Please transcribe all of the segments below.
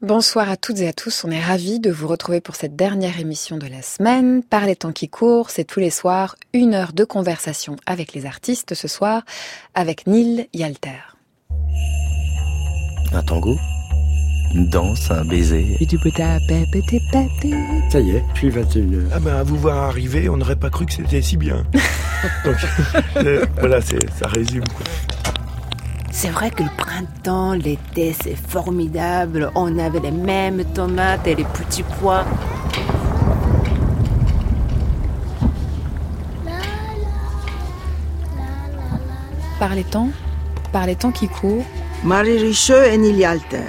Bonsoir à toutes et à tous, on est ravis de vous retrouver pour cette dernière émission de la semaine. Par les temps qui courent, c'est tous les soirs 1 heure de conversation avec les artistes, ce soir avec Neil Yalter. Un tango, une danse, un baiser. Ça y est, puis 21h. Ah ben, à vous voir arriver, on n'aurait pas cru que c'était si bien. Donc, voilà, ça résume, quoi. C'est vrai que le printemps, l'été, c'est formidable. On avait les mêmes tomates et les petits pois. Par les temps qui courent. Marie Richaud et Neil Yalter.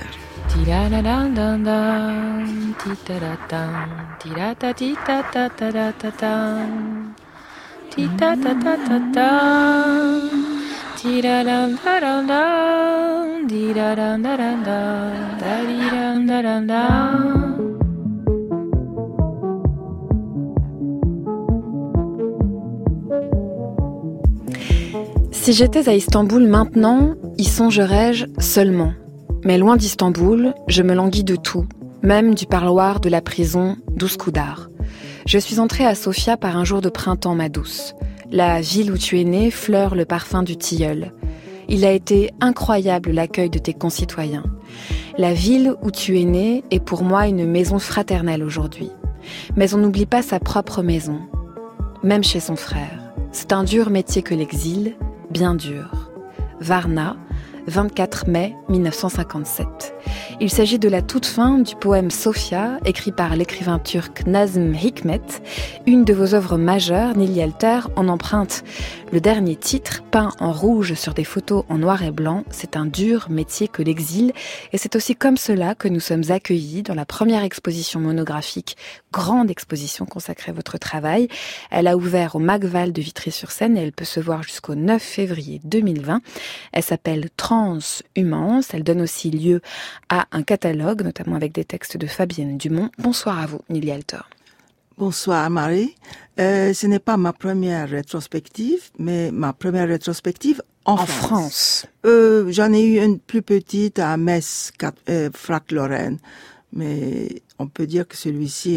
Si j'étais à Istanbul maintenant, y songerais-je seulement. Mais loin d'Istanbul, je me languis de tout, même du parloir de la prison d'Üsküdar. Je suis entrée à Sofia par un jour de printemps, ma douce. La ville où tu es née fleure le parfum du tilleul. Il a été incroyable l'accueil de tes concitoyens. La ville où tu es née est pour moi une maison fraternelle aujourd'hui. Mais on n'oublie pas sa propre maison, même chez son frère. C'est un dur métier que l'exil, bien dur. Varna, 24 mai 1957. Il s'agit de la toute fin du poème Sofia, écrit par l'écrivain turc Nazım Hikmet. Une de vos œuvres majeures, Neil Yalter, en emprunte le dernier titre, peint en rouge sur des photos en noir et blanc. C'est un dur métier que l'exil, et c'est aussi comme cela que nous sommes accueillis dans la première exposition monographique, grande exposition consacrée à votre travail. Elle a ouvert au Magval de Vitry-sur-Seine et elle peut se voir jusqu'au 9 février 2020. Elle s'appelle Transhumance. Elle donne aussi lieu à un catalogue, notamment avec des textes de Fabienne Dumont. Bonsoir à vous, Neil Yalter. Bonsoir Marie. Ce n'est pas ma première rétrospective, mais ma première rétrospective en France. J'en ai eu une plus petite à Metz, Frac-Lorraine. Mais on peut dire que celui-ci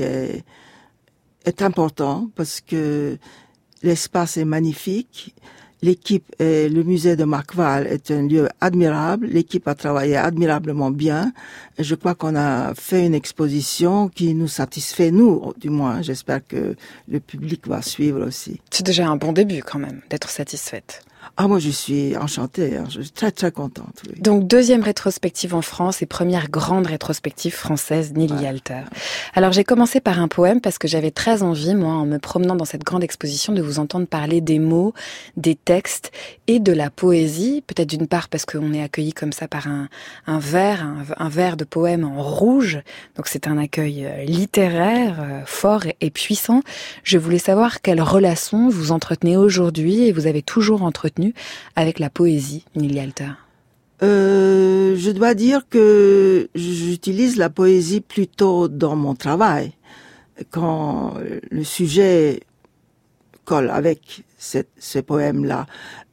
est important parce que l'espace est magnifique. L'équipe et le musée de Magval est un lieu admirable. L'équipe a travaillé admirablement bien. Et je crois qu'on a fait une exposition qui nous satisfait, nous, du moins. J'espère que le public va suivre aussi. C'est déjà un bon début quand même, d'être satisfaite. Ah, moi, je suis enchantée. Je suis très, très contente. Oui. Donc, deuxième rétrospective en France et première grande rétrospective française, Neil Yalter. Alors, j'ai commencé par un poème parce que j'avais très envie, moi, en me promenant dans cette grande exposition, de vous entendre parler des mots, des textes et de la poésie. Peut-être d'une part parce qu'on est accueilli comme ça par un vers de poème en rouge. Donc, c'est un accueil littéraire fort et puissant. Je voulais savoir quelle relation vous entretenez aujourd'hui et vous avez toujours entretenu avec la poésie, Neil Yalter. Je dois dire que j'utilise la poésie plutôt dans mon travail. Quand le sujet colle avec ce poème-là.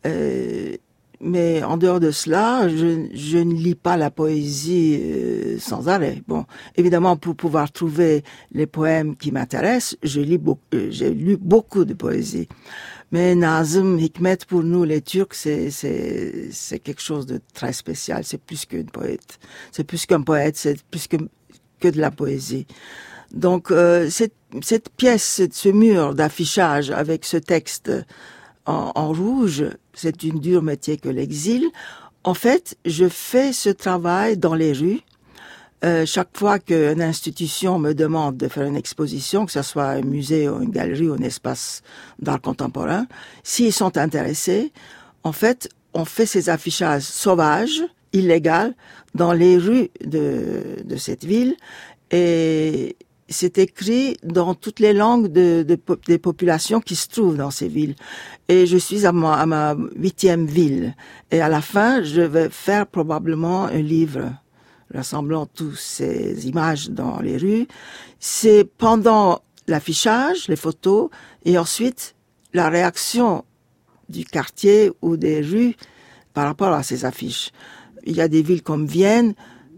Mais en dehors de cela, je ne lis pas la poésie sans arrêt. Bon, évidemment, pour pouvoir trouver les poèmes qui m'intéressent, j'ai lu beaucoup de poésie. Mais Nazım Hikmet, pour nous, les Turcs, c'est quelque chose de très spécial. C'est plus qu'une poète. C'est plus qu'un poète, c'est plus que de la poésie. Donc, cette pièce, ce mur d'affichage avec ce texte en rouge, c'est une dure métier que l'exil. En fait, je fais ce travail dans les rues. Chaque fois qu'une institution me demande de faire une exposition, que ce soit un musée ou une galerie ou un espace d'art contemporain, s'ils sont intéressés, en fait, on fait ces affichages sauvages, illégaux, dans les rues de cette ville. Et c'est écrit dans toutes les langues des populations qui se trouvent dans ces villes. Et je suis à ma 8e ville. Et à la fin, je vais faire probablement un livre rassemblant toutes ces images dans les rues. C'est pendant l'affichage, les photos, et ensuite la réaction du quartier ou des rues par rapport à ces affiches. Il y a des villes comme Vienne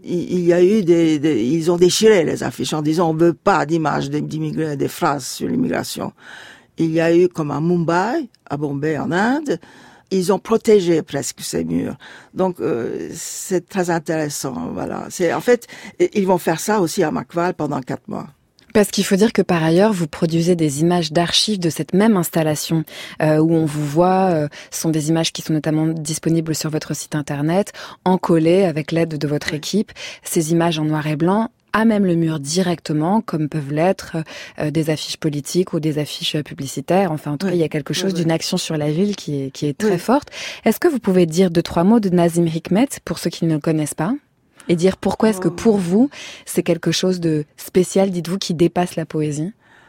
il y a eu ils ont déchiré les affiches en disant on veut pas d'images d'immigrés, des phrases sur l'immigration. Il y a eu comme à Mumbai, à Bombay en Inde, ils ont protégé presque ces murs. Donc c'est très intéressant. Voilà. En fait, ils vont faire ça aussi à Makval pendant 4 mois. Parce qu'il faut dire que par ailleurs, vous produisez des images d'archives de cette même installation où on vous voit. Ce sont des images qui sont notamment disponibles sur votre site internet, encollées avec l'aide de votre équipe. Ces images en noir et blanc à même le mur directement, comme peuvent l'être des affiches politiques ou des affiches publicitaires. Enfin, en tout cas, il y a quelque chose d'une action sur la ville qui est très forte. Est-ce que vous pouvez dire 2-3 mots de Nazim Hikmet pour ceux qui ne le connaissent pas ? Et dire pourquoi est-ce que pour vous, c'est quelque chose de spécial, dites-vous, qui dépasse la poésie?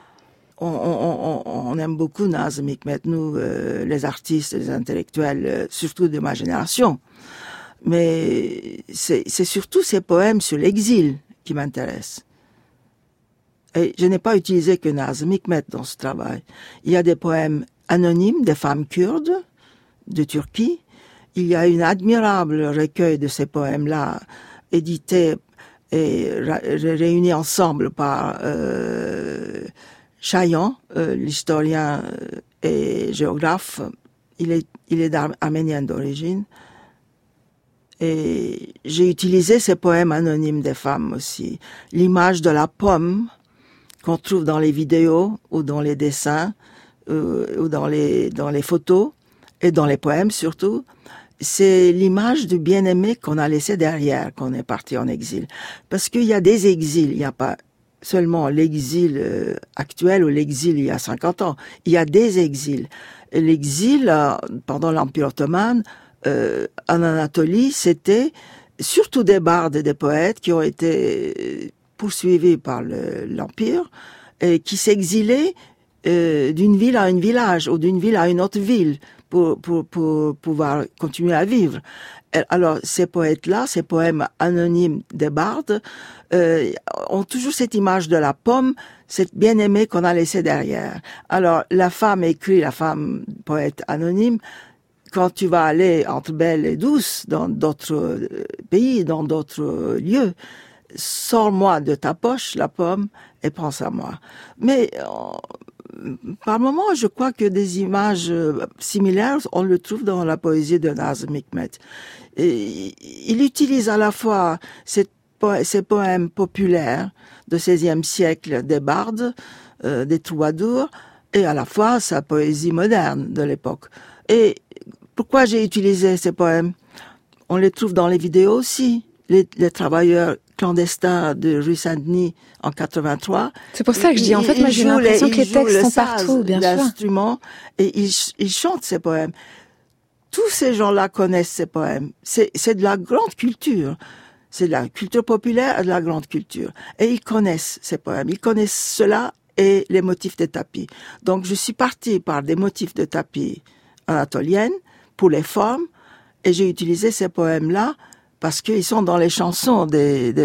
On aime beaucoup Nazim Hikmet, nous, les artistes, les intellectuels, surtout de ma génération. Mais c'est surtout ces poèmes sur l'exil qui m'intéressent. Et je n'ai pas utilisé que Nazim Hikmet dans ce travail. Il y a des poèmes anonymes des femmes kurdes de Turquie. Il y a une admirable recueil de ces poèmes-là, édité et réunis ensemble par Chayan, l'historien et géographe. Il est arménien d'origine. Et j'ai utilisé ces poèmes anonymes des femmes aussi. L'image de la pomme qu'on trouve dans les vidéos ou dans les dessins ou dans les photos et dans les poèmes surtout. C'est l'image du bien-aimé qu'on a laissé derrière, qu'on est parti en exil. Parce qu'il y a des exils, il n'y a pas seulement l'exil actuel ou l'exil il y a 50 ans. Il y a des exils. Et l'exil, pendant l'Empire ottoman, en Anatolie, c'était surtout des bardes et des poètes qui ont été poursuivis par l'Empire et qui s'exilaient d'une ville à un village ou d'une ville à une autre ville pour pouvoir continuer à vivre. Alors, ces poètes-là, ces poèmes anonymes des bardes, ont toujours cette image de la pomme, cette bien-aimée qu'on a laissée derrière. Alors, la femme poète anonyme, quand tu vas aller entre Belle et Douce, dans d'autres pays, dans d'autres lieux, sors-moi de ta poche la pomme et pense à moi. Mais par moments, je crois que des images similaires, on le trouve dans la poésie de Nazim Hikmet. Et il utilise à la fois ces poèmes populaires du XVIe siècle des bardes, des troubadours, et à la fois sa poésie moderne de l'époque. Et pourquoi j'ai utilisé ces poèmes? On les trouve dans les vidéos aussi. Les travailleurs clandestins de rue Saint-Denis en 83. C'est pour ça que je dis, en fait, moi j'ai l'impression que les textes sont partout, bien sûr. L'instrument, et ils chantent ces poèmes. Tous ces gens-là connaissent ces poèmes. C'est de la grande culture. C'est de la culture populaire et de la grande culture. Et ils connaissent ces poèmes. Ils connaissent cela et les motifs des tapis. Donc je suis partie par des motifs de tapis anatoliennes pour les formes, et j'ai utilisé ces poèmes-là parce qu'ils sont dans les chansons des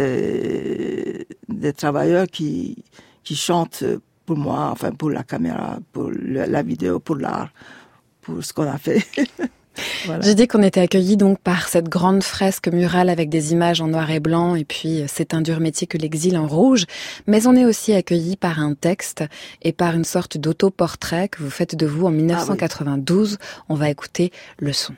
travailleurs qui chantent pour moi, enfin pour la caméra, pour la vidéo, pour l'art, pour ce qu'on a fait. Voilà. J'ai dit qu'on était accueillis donc par cette grande fresque murale avec des images en noir et blanc et puis C'est un dur métier que l'exil en rouge, mais on est aussi accueillis par un texte et par une sorte d'autoportrait que vous faites de vous en 1992. Ah oui. On va écouter le son.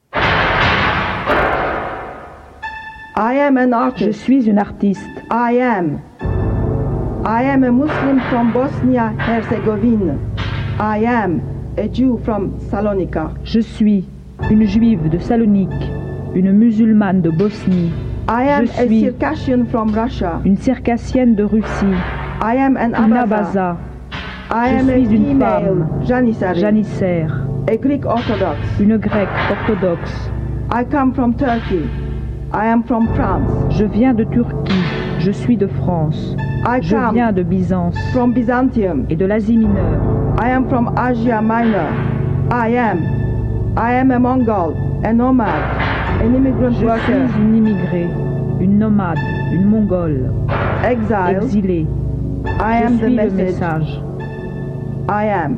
I am an artist. Je suis une artiste. I am a Muslim from Bosnia-Herzegovine. I am a Jew from Salonika. Je suis une juive de Salonique, une musulmane de Bosnie. I am a Circassian from Russia. Une circassienne de Russie. I am an Abaza. I am une femme, janissaire. A Greek Orthodox. Une grecque orthodoxe. I come from Turkey. I am from France. Je viens de Turquie. Je suis de France. Je viens de Byzance. From Byzantium. Et de l'Asie mineure. I am from Asia Minor. I am a Mongol, a nomad, an immigrant worker. Je suis une immigrée, une nomade, une mongole, exilée. I am the message. I am.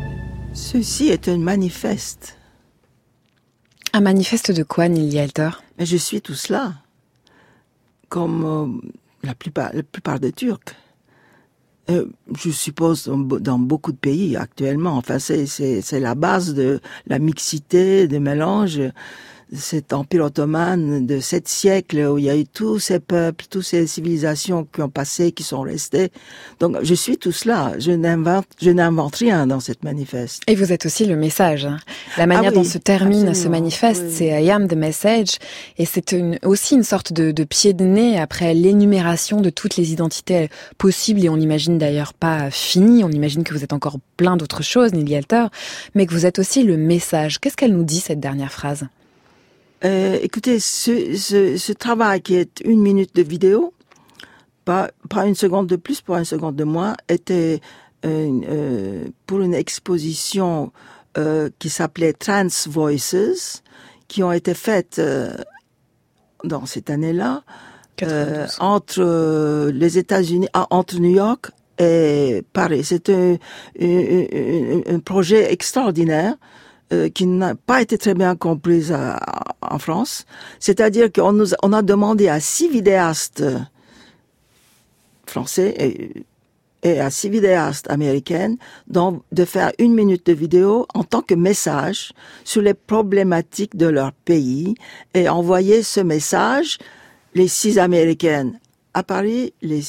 Ceci est un manifeste. Un manifeste de quoi, Nili Alter ? Mais je suis tout cela, comme la plupart des Turcs. Je suppose dans beaucoup de pays actuellement. Enfin, c'est la base de la mixité, des mélanges. Cet empire ottoman de 7 siècles où il y a eu tous ces peuples, toutes ces civilisations qui ont passé, qui sont restées. Donc, je suis tout cela. Je n'invente rien dans cette manifeste. Et vous êtes aussi le message. La manière dont se termine ce manifeste, c'est I am the message. Et c'est aussi une sorte de pied de nez après l'énumération de toutes les identités possibles. Et on n'imagine d'ailleurs pas fini. On imagine que vous êtes encore plein d'autres choses, Nili Alter, mais que vous êtes aussi le message. Qu'est-ce qu'elle nous dit, cette dernière phrase? Écoutez, ce travail qui est 1 minute de vidéo, pas 1 seconde de plus, pas 1 seconde de moins, était pour une exposition qui s'appelait Trans Voices, qui ont été faites dans cette année-là entre les États-Unis, entre New York et Paris. C'était un projet extraordinaire. Qui n'a pas été très bien comprise en France. C'est-à-dire on a demandé à 6 vidéastes français et à 6 vidéastes américaines de faire 1 minute de vidéo en tant que message sur les problématiques de leur pays et envoyer ce message, les 6 américaines à Paris, les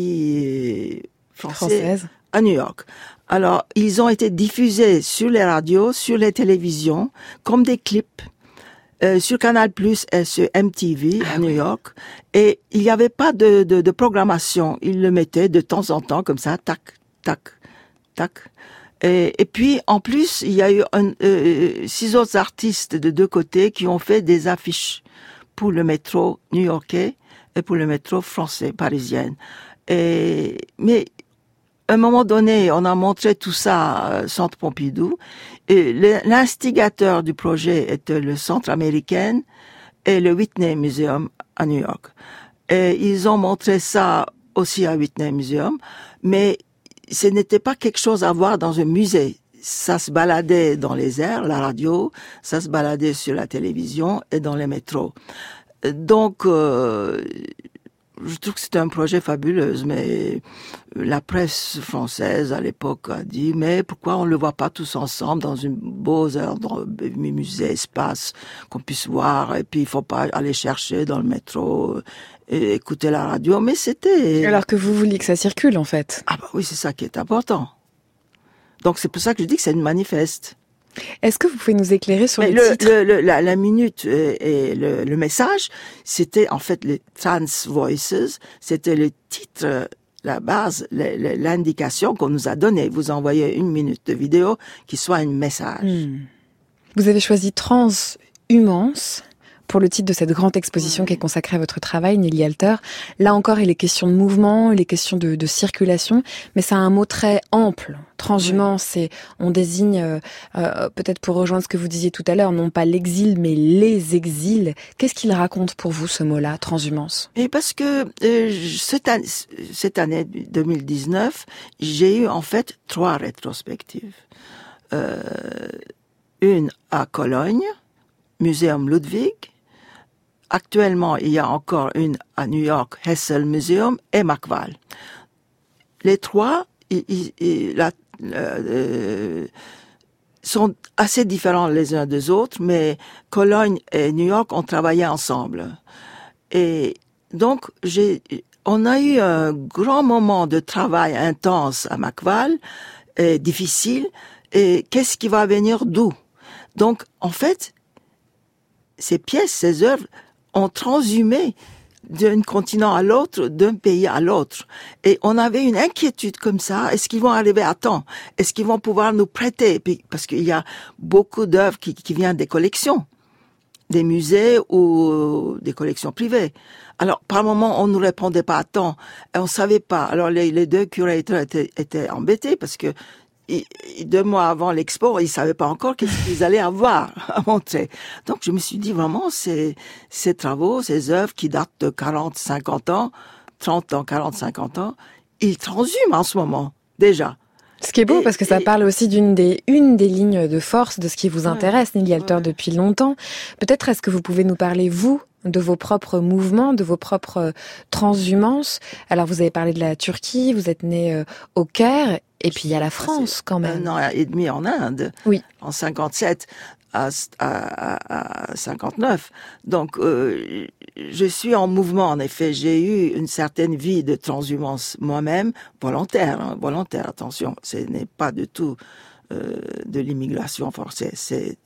6 françaises à New York. Alors, ils ont été diffusés sur les radios, sur les télévisions, comme des clips, sur Canal+, et sur MTV à New York. Et il n'y avait pas de programmation. Ils le mettaient de temps en temps, comme ça, tac, tac, tac. Et puis, en plus, il y a eu 6 autres artistes de 2 côtés qui ont fait des affiches pour le métro new-yorkais et pour le métro français, parisien. Mais à un moment donné, on a montré tout ça au Centre Pompidou. Et l'instigateur du projet était le Centre américain et le Whitney Museum à New York. Et ils ont montré ça aussi à Whitney Museum, mais ce n'était pas quelque chose à voir dans un musée. Ça se baladait dans les airs, la radio, ça se baladait sur la télévision et dans les métros. Donc, je trouve que c'était un projet fabuleux, mais la presse française à l'époque a dit mais pourquoi on le voit pas tous ensemble dans une beaux heure, dans un musée, espace qu'on puisse voir, et puis il faut pas aller chercher dans le métro et écouter la radio. Mais c'était... Alors que vous vouliez que ça circule en fait. Ah bah oui, c'est ça qui est important. Donc c'est pour ça que je dis que c'est une manifeste. Est-ce que vous pouvez nous éclairer sur le titre? La minute et le message, c'était en fait les Trans Voices, c'était le titre, la base, l'indication qu'on nous a donnée. Vous envoyez 1 minute de vidéo qui soit un message. Vous avez choisi Transhumance pour le titre de cette grande exposition qui est consacrée à votre travail, Nili Alter. Là encore, il est question de mouvement, il est question de circulation, mais ça a un mot très ample. Transhumance, c'est, on désigne, peut-être pour rejoindre ce que vous disiez tout à l'heure, non pas l'exil, mais les exils. Qu'est-ce qu'il raconte pour vous, ce mot-là, transhumance? Et parce que cette année 2019, j'ai eu en fait 3 rétrospectives. Une à Cologne, Muséum Ludwig. Actuellement, il y a encore une à New York, Hessel Museum, et McVall. Les 3 sont assez différents les uns des autres, mais Cologne et New York ont travaillé ensemble. Et donc, on a eu un grand moment de travail intense à McVall, difficile, et qu'est-ce qui va venir d'où? Donc, en fait, ces pièces, ces œuvres ont transhumé d'un continent à l'autre, d'un pays à l'autre. Et on avait une inquiétude comme ça. Est-ce qu'ils vont arriver à temps? Est-ce qu'ils vont pouvoir nous prêter? Parce qu'il y a beaucoup d'œuvres qui viennent des collections, des musées ou des collections privées. Alors, par moment, on nous répondait pas à temps. Et on savait pas. Alors, les 2 curateurs étaient embêtés parce que 2 mois avant l'expo, ils savaient pas encore qu'est-ce qu'ils allaient avoir à montrer. Donc, je me suis dit vraiment, ces travaux, ces œuvres qui datent de 40, 50 ans, 30 ans, 40, 50 ans, ils transhument en ce moment, déjà. Ce qui est beau, parce que ça parle aussi une des lignes de force de ce qui vous intéresse, Nili Alter, depuis longtemps. Peut-être est-ce que vous pouvez nous parler, vous, de vos propres mouvements, de vos propres transhumances. Alors vous avez parlé de la Turquie, vous êtes né au Caire, et puis il y a la France quand même. 1 an et demi en Inde, oui. En 57 à 59. Donc je suis en mouvement, en effet. J'ai eu une certaine vie de transhumance moi-même, volontaire, attention, ce n'est pas du tout de l'immigration forcée, c'est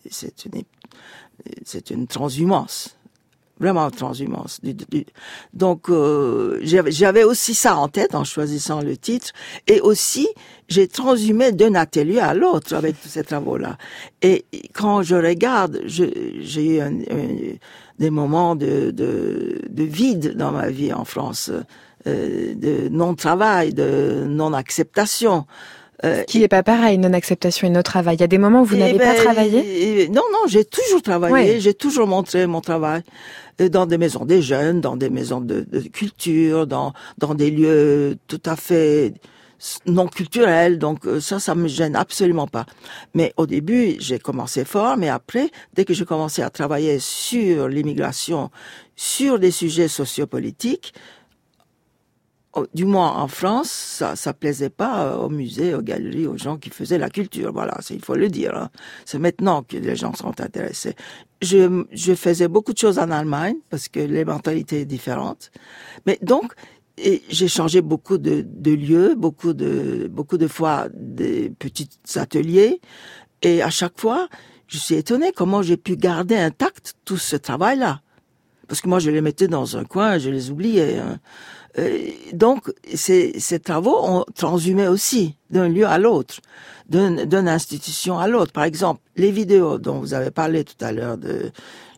une transhumance. Vraiment transhumance. Donc, j'avais aussi ça en tête en choisissant le titre. Et aussi, j'ai transhumé d'un atelier à l'autre avec tous ces travaux-là. Et quand je regarde, j'ai eu des moments de vide dans ma vie en France, de non-travail, de non-acceptation. Ce qui n'est pas pareil, non-acceptation et non-travail. Il y a des moments où vous n'avez pas travaillé? Non, j'ai toujours travaillé, J'ai toujours montré mon travail dans des maisons des jeunes, dans des maisons de culture, dans des lieux tout à fait non culturels. Donc ça me gêne absolument pas. Mais au début, j'ai commencé fort, mais après, dès que j'ai commencé à travailler sur l'immigration, sur des sujets sociopolitiques, du moins en France, ça plaisait pas aux musées, aux galeries, aux gens qui faisaient la culture. Voilà, il faut le dire. Hein. C'est maintenant que les gens sont intéressés. Je faisais beaucoup de choses en Allemagne parce que les mentalités sont différentes. Mais donc, j'ai changé beaucoup de lieux, beaucoup de fois des petits ateliers. Et à chaque fois, je suis étonnée comment j'ai pu garder intact tout ce travail-là. Parce que moi, je les mettais dans un coin, je les oubliais. Hein. Donc, ces travaux ont transhumé aussi d'un lieu à l'autre, d'une institution à l'autre. Par exemple, les vidéos dont vous avez parlé tout à l'heure de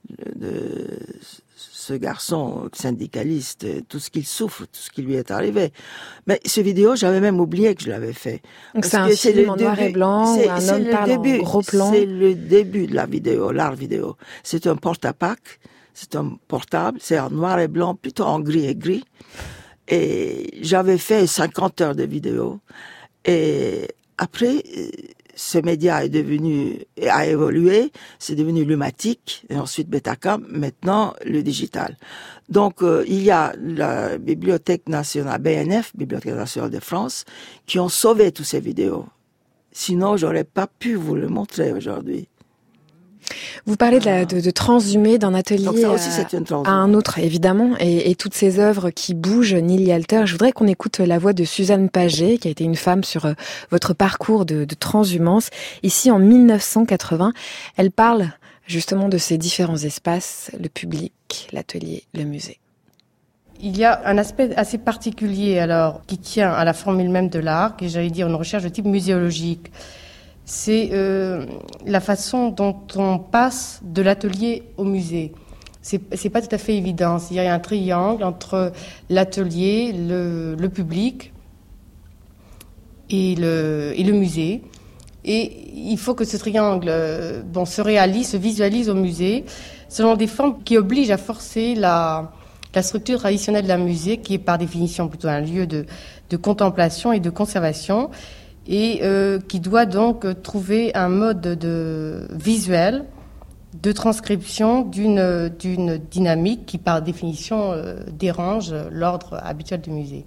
ce garçon syndicaliste, tout ce qu'il souffre, tout ce qui lui est arrivé. Mais ces vidéos, j'avais même oublié que je l'avais fait. Donc c'est un film en noir et blanc où un homme parle en gros plan. C'est le début de la vidéo, l'art vidéo. C'est un porte-à-pack, c'est un portable, c'est en noir et blanc, plutôt en gris et gris. Et j'avais fait 50 heures de vidéo. Et après, ce média a évolué, c'est devenu Lumatic, et ensuite Betacam, maintenant le digital. Donc, il y a la Bibliothèque nationale, BNF, Bibliothèque nationale de France, qui ont sauvé toutes ces vidéos. Sinon, j'aurais pas pu vous le montrer aujourd'hui. Vous parlez de transhumer d'un atelier à un autre, évidemment, et toutes ces œuvres qui bougent, Nili Alter. Je voudrais qu'on écoute la voix de Suzanne Paget, qui a été une femme sur votre parcours de transhumance. Ici, en 1980, elle parle justement de ces différents espaces, le public, l'atelier, le musée. Il y a un aspect assez particulier, alors, qui tient à la formule même de l'art, et j'allais dire une recherche de type muséologique. C'est la façon dont on passe de l'atelier au musée. C'est pas tout à fait évident. Il y a un triangle entre l'atelier, le public et le musée. Et il faut que ce triangle se réalise, se visualise au musée selon des formes qui obligent à forcer la structure traditionnelle d'un musée, qui est par définition plutôt un lieu de contemplation et de conservation, et qui doit donc trouver un mode visuel de transcription d'une dynamique qui, par définition, dérange l'ordre habituel du musée.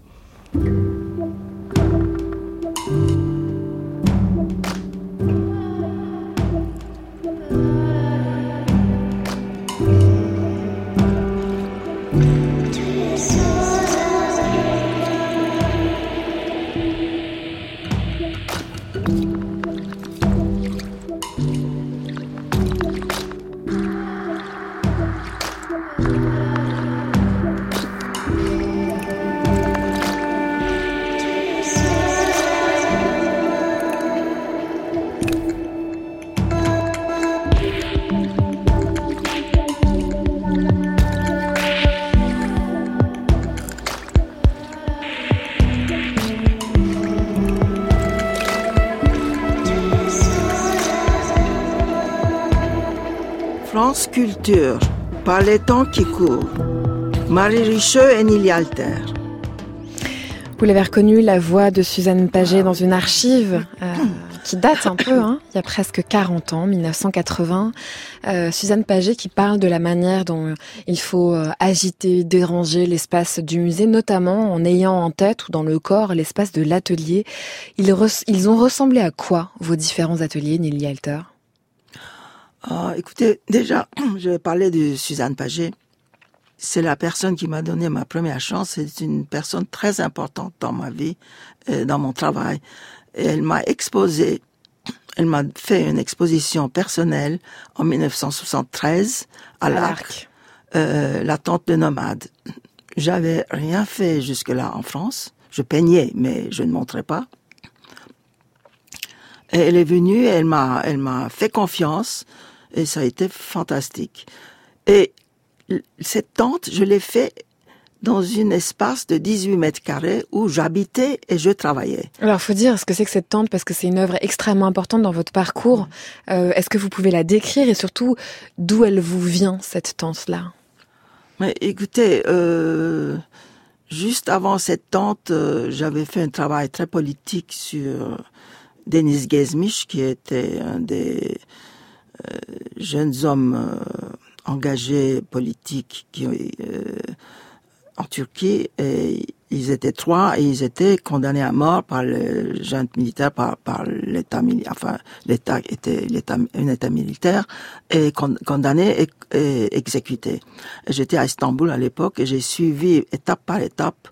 France Culture, par les temps qui courent. Marie Richeux et Nili Alter. Vous l'avez reconnu, la voix de Suzanne Paget dans une archive qui date un peu, hein, il y a presque 40 ans, 1980. Suzanne Paget qui parle de la manière dont il faut agiter, déranger l'espace du musée, notamment en ayant en tête ou dans le corps l'espace de l'atelier. Ils ont ressemblé à quoi, vos différents ateliers, Nili Alter? Écoutez, déjà, je vais parler de Suzanne Paget. C'est la personne qui m'a donné ma première chance. C'est une personne très importante dans ma vie, dans mon travail. Et elle m'a exposé, elle m'a fait une exposition personnelle en 1973 à l'Arc, la tente de nomades. J'avais rien fait jusque-là en France. Je peignais, mais je ne montrais pas. Et elle est venue, elle m'a fait confiance et ça a été fantastique. Et cette tente, je l'ai fait dans un espace de 18 mètres carrés où j'habitais et je travaillais. Alors, faut dire ce que c'est que cette tente, parce que c'est une œuvre extrêmement importante dans votre parcours. Est-ce que vous pouvez la décrire et surtout, d'où elle vous vient, cette tente-là? Mais écoutez, juste avant cette tente, j'avais fait un travail très politique sur Deniz Gezmiş, qui était un des jeunes hommes engagés politiques en Turquie, et ils étaient 3 et ils étaient condamnés à mort par le junte militaire, par l'État militaire, enfin l'État était un État militaire, et condamnés et exécutés. Et j'étais à Istanbul à l'époque et j'ai suivi étape par étape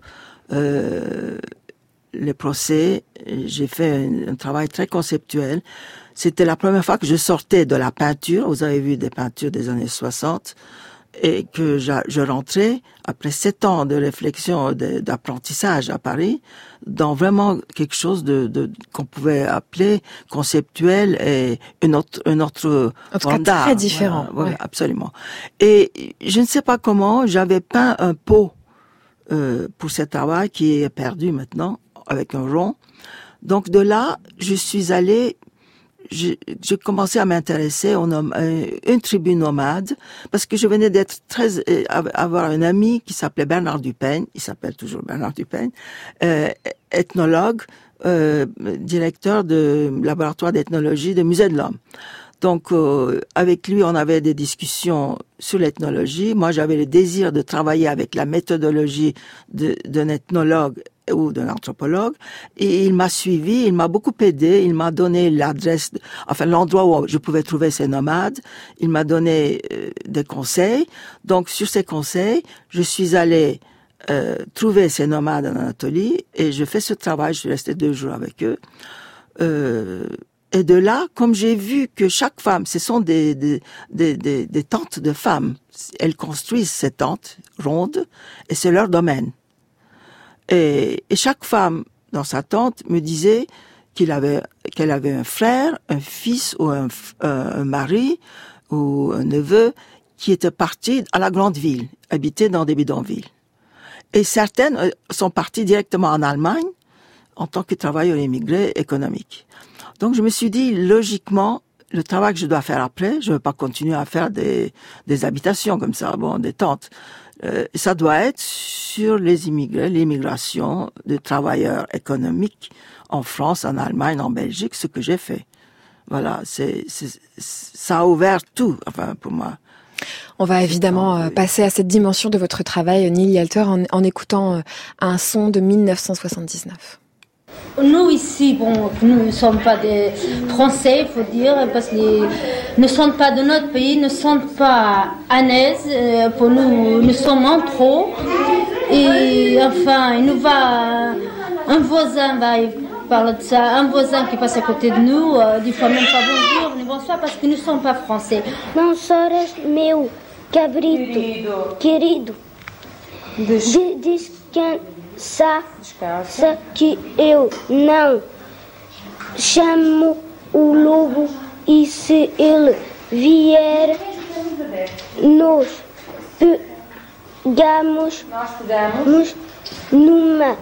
les procès. J'ai fait un travail très conceptuel. C'était la première fois que je sortais de la peinture. Vous avez vu des peintures des années 60. Et que je rentrais, après 7 ans de réflexion, d'apprentissage à Paris, dans vraiment quelque chose qu'on pouvait appeler conceptuel et un autre forme d'art. Très différent. Voilà, ouais. Absolument. Et je ne sais pas comment, j'avais peint un pot pour ce travail qui est perdu maintenant, avec un rond. Donc de là, je suis allée... J'ai commencé à m'intéresser à une tribu nomade parce que je venais avoir un ami qui s'appelait Bernard Dupeigne, il s'appelle toujours Bernard Dupeigne, ethnologue, directeur de laboratoire d'ethnologie du Musée de l'Homme. Donc avec lui, on avait des discussions sur l'ethnologie. Moi, j'avais le désir de travailler avec la méthodologie d'un ethnologue ou d'un anthropologue, et il m'a suivi, il m'a beaucoup aidé, il m'a donné l'adresse, l'endroit où je pouvais trouver ces nomades, il m'a donné des conseils. Donc sur ces conseils, je suis allée trouver ces nomades en Anatolie, et je fais ce travail, je suis restée 2 jours avec eux. Et de là, comme j'ai vu que chaque femme, ce sont des tentes de femmes, elles construisent ces tentes rondes, et c'est leur domaine. Et chaque femme dans sa tente me disait qu'elle avait un frère, un fils ou un mari ou un neveu qui était parti à la grande ville, habiter dans des bidonvilles. Et certaines sont parties directement en Allemagne en tant que travailleurs immigrés économiques. Donc je me suis dit, logiquement, le travail que je dois faire après, je ne veux pas continuer à faire des habitations comme ça, des tentes. Ça doit être sur les immigrés, l'immigration de travailleurs économiques en France, en Allemagne, en Belgique, ce que j'ai fait. Voilà, ça a ouvert tout, pour moi. On va évidemment passer à cette dimension de votre travail, Nili Alter, en écoutant un son de 1979. Nous ici, nous ne sommes pas des Français, il faut dire, parce qu'ils ne sont pas de notre pays, ne sont pas à l'aise. Pour nous sommes en trop. Et enfin, un voisin parle de ça, un voisin qui passe à côté de nous, des fois même pas bonjour, ni bonsoir, parce que nous ne sommes pas français. Bonsoir, meu cabrito, querido. Descansa que eu não chamo o lobo e se ele vier nós pegamos numa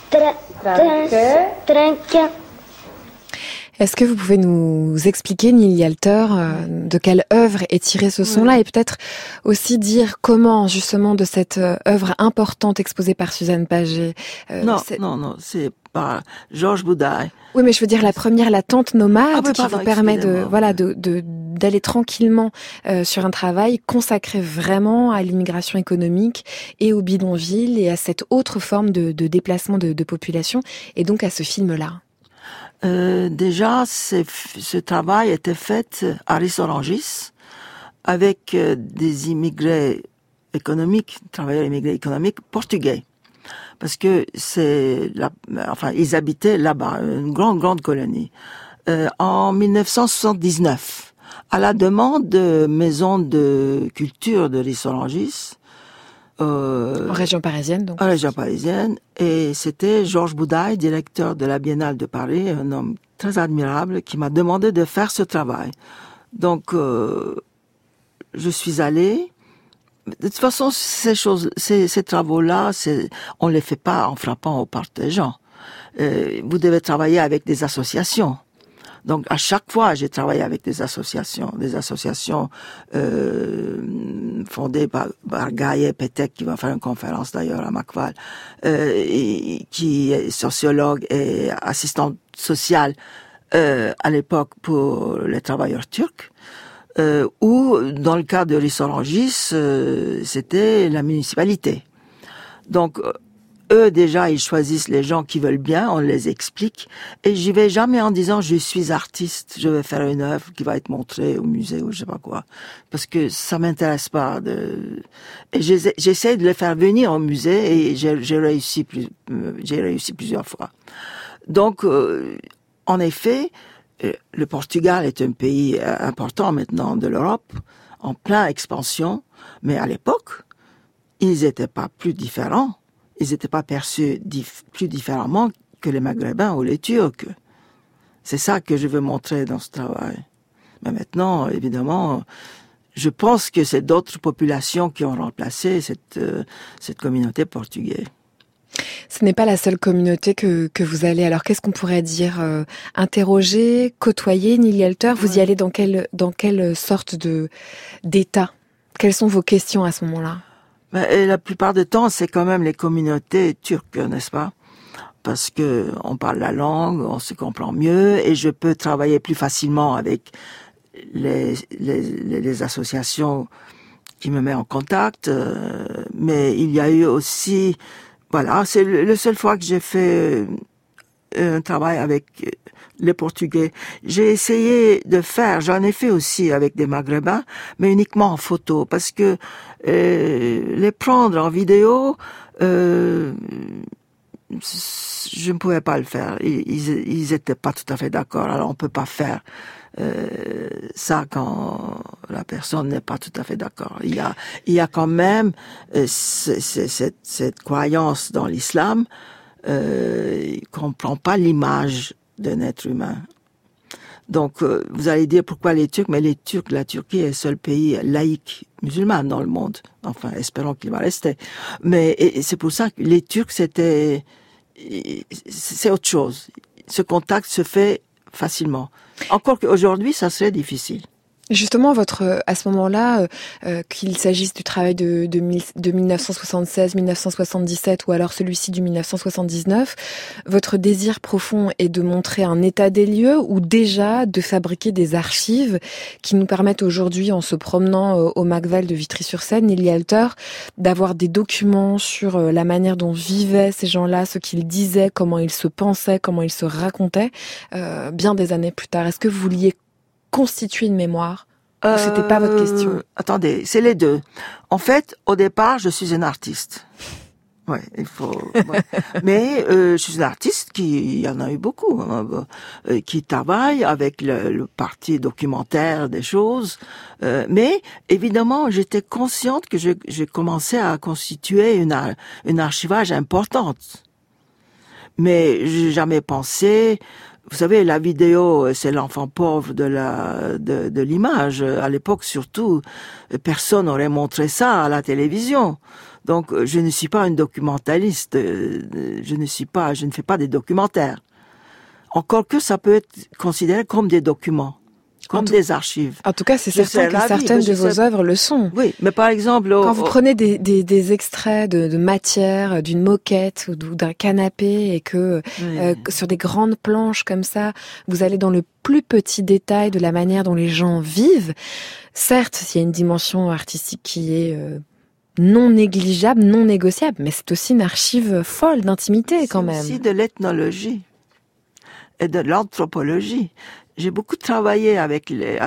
tranca. Est-ce que vous pouvez nous expliquer, Nili Alter, de quelle œuvre est tiré ce son-là, et peut-être aussi dire comment, justement, de cette œuvre importante exposée par Suzanne Paget... Non, c'est par Georges Boudaille. Oui, mais je veux dire la première, la tente nomade, qui vous permet d'aller tranquillement sur un travail consacré vraiment à l'immigration économique et au bidonville et à cette autre forme de déplacement de population, et donc à ce film-là. Déjà, ce travail était fait à Rissorangis avec des immigrés économiques, travailleurs immigrés économiques portugais. Parce que ils habitaient là-bas, une grande colonie. En 1979, à la demande de Maison de Culture de Rissorangis, en région parisienne, donc. En région parisienne. Et c'était Georges Boudaille, directeur de la Biennale de Paris, un homme très admirable, qui m'a demandé de faire ce travail. Donc, je suis allée. De toute façon, ces travaux-là, on les fait pas en frappant aux portes des gens. Vous devez travailler avec des associations. Donc, à chaque fois, j'ai travaillé avec des associations fondées par Gaye Petek, qui va faire une conférence d'ailleurs à Macval, qui est sociologue et assistante sociale à l'époque pour les travailleurs turcs. Ou dans le cas de Rissorangis, c'était la municipalité. Donc, eux, déjà, ils choisissent les gens qui veulent bien, on les explique. Et j'y vais jamais en disant, je suis artiste, je vais faire une œuvre qui va être montrée au musée ou je sais pas quoi. Parce que ça m'intéresse pas et j'essaie de les faire venir au musée et j'ai réussi plusieurs fois. Donc, en effet, le Portugal est un pays important maintenant de l'Europe, en pleine expansion, mais à l'époque, ils n'étaient pas plus différents. Ils n'étaient pas perçus plus différemment que les Maghrébins ou les Turcs. C'est ça que je veux montrer dans ce travail. Mais maintenant, évidemment, je pense que c'est d'autres populations qui ont remplacé cette communauté portugaise. Ce n'est pas la seule communauté que vous allez. Alors, qu'est-ce qu'on pourrait dire interroger, côtoyer, Nili Elter? Vous y allez dans quelle sorte d'état? Quelles sont vos questions à ce moment-là? Et la plupart du temps, c'est quand même les communautés turques, n'est-ce pas? Parce que on parle la langue, on se comprend mieux, et je peux travailler plus facilement avec les associations qui me mettent en contact. Mais il y a eu aussi, voilà, c'est la seule fois que j'ai fait un travail avec les Portugais. J'ai essayé de faire, j'en ai fait aussi avec des Maghrébins, mais uniquement en photo, parce que les prendre en vidéo, je ne pouvais pas le faire. Ils étaient pas tout à fait d'accord. Alors on peut pas faire ça quand la personne n'est pas tout à fait d'accord. Il y a quand même cette croyance dans l'islam qu'on prend pas l'image d'un être humain. Donc, vous allez dire pourquoi les Turcs, mais la Turquie est le seul pays laïque musulman dans le monde. Enfin, espérons qu'il va rester. Mais et c'est pour ça que les Turcs, c'est autre chose. Ce contact se fait facilement. Encore qu'aujourd'hui, ça serait difficile. Justement, à ce moment-là, qu'il s'agisse du travail de 1976, 1977 ou alors celui-ci du 1979, votre désir profond est de montrer un état des lieux ou déjà de fabriquer des archives qui nous permettent aujourd'hui, en se promenant au Macval de Vitry-sur-Seine, Nili Elter, d'avoir des documents sur la manière dont vivaient ces gens-là, ce qu'ils disaient, comment ils se pensaient, comment ils se racontaient, bien des années plus tard. Est-ce que vous vouliez constituer une mémoire? Ou c'était pas votre question? Attendez, c'est les deux. En fait, au départ, je suis une artiste. Ouais, il faut. Ouais. Mais je suis une artiste il y en a eu beaucoup, qui travaille avec le parti documentaire des choses. Mais évidemment, j'étais consciente que j'ai commencé à constituer une archivage importante. Mais j'ai jamais pensé. Vous savez, la vidéo, c'est l'enfant pauvre de l'image. À l'époque, surtout, personne n'aurait montré ça à la télévision. Donc, je ne suis pas une documentaliste. Je ne fais pas des documentaires. Encore que ça peut être considéré comme des documents. comme des archives. En tout cas, c'est certain que certaines de vos œuvres le sont. Oui, mais par exemple... Quand vous prenez des extraits de matière, d'une moquette ou d'un canapé et que sur des grandes planches comme ça, vous allez dans le plus petit détail de la manière dont les gens vivent, certes, il y a une dimension artistique qui est non négligeable, non négociable, mais c'est aussi une archive folle d'intimité quand même. C'est aussi de l'ethnologie et de l'anthropologie. J'ai beaucoup travaillé avec les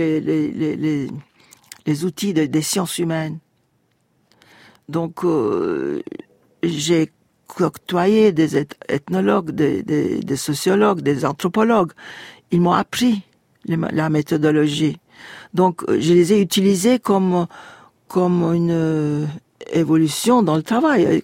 outils des sciences humaines. Donc, j'ai côtoyé des ethnologues, des sociologues, des anthropologues. Ils m'ont appris la méthodologie. Donc, je les ai utilisés comme une évolution dans le travail,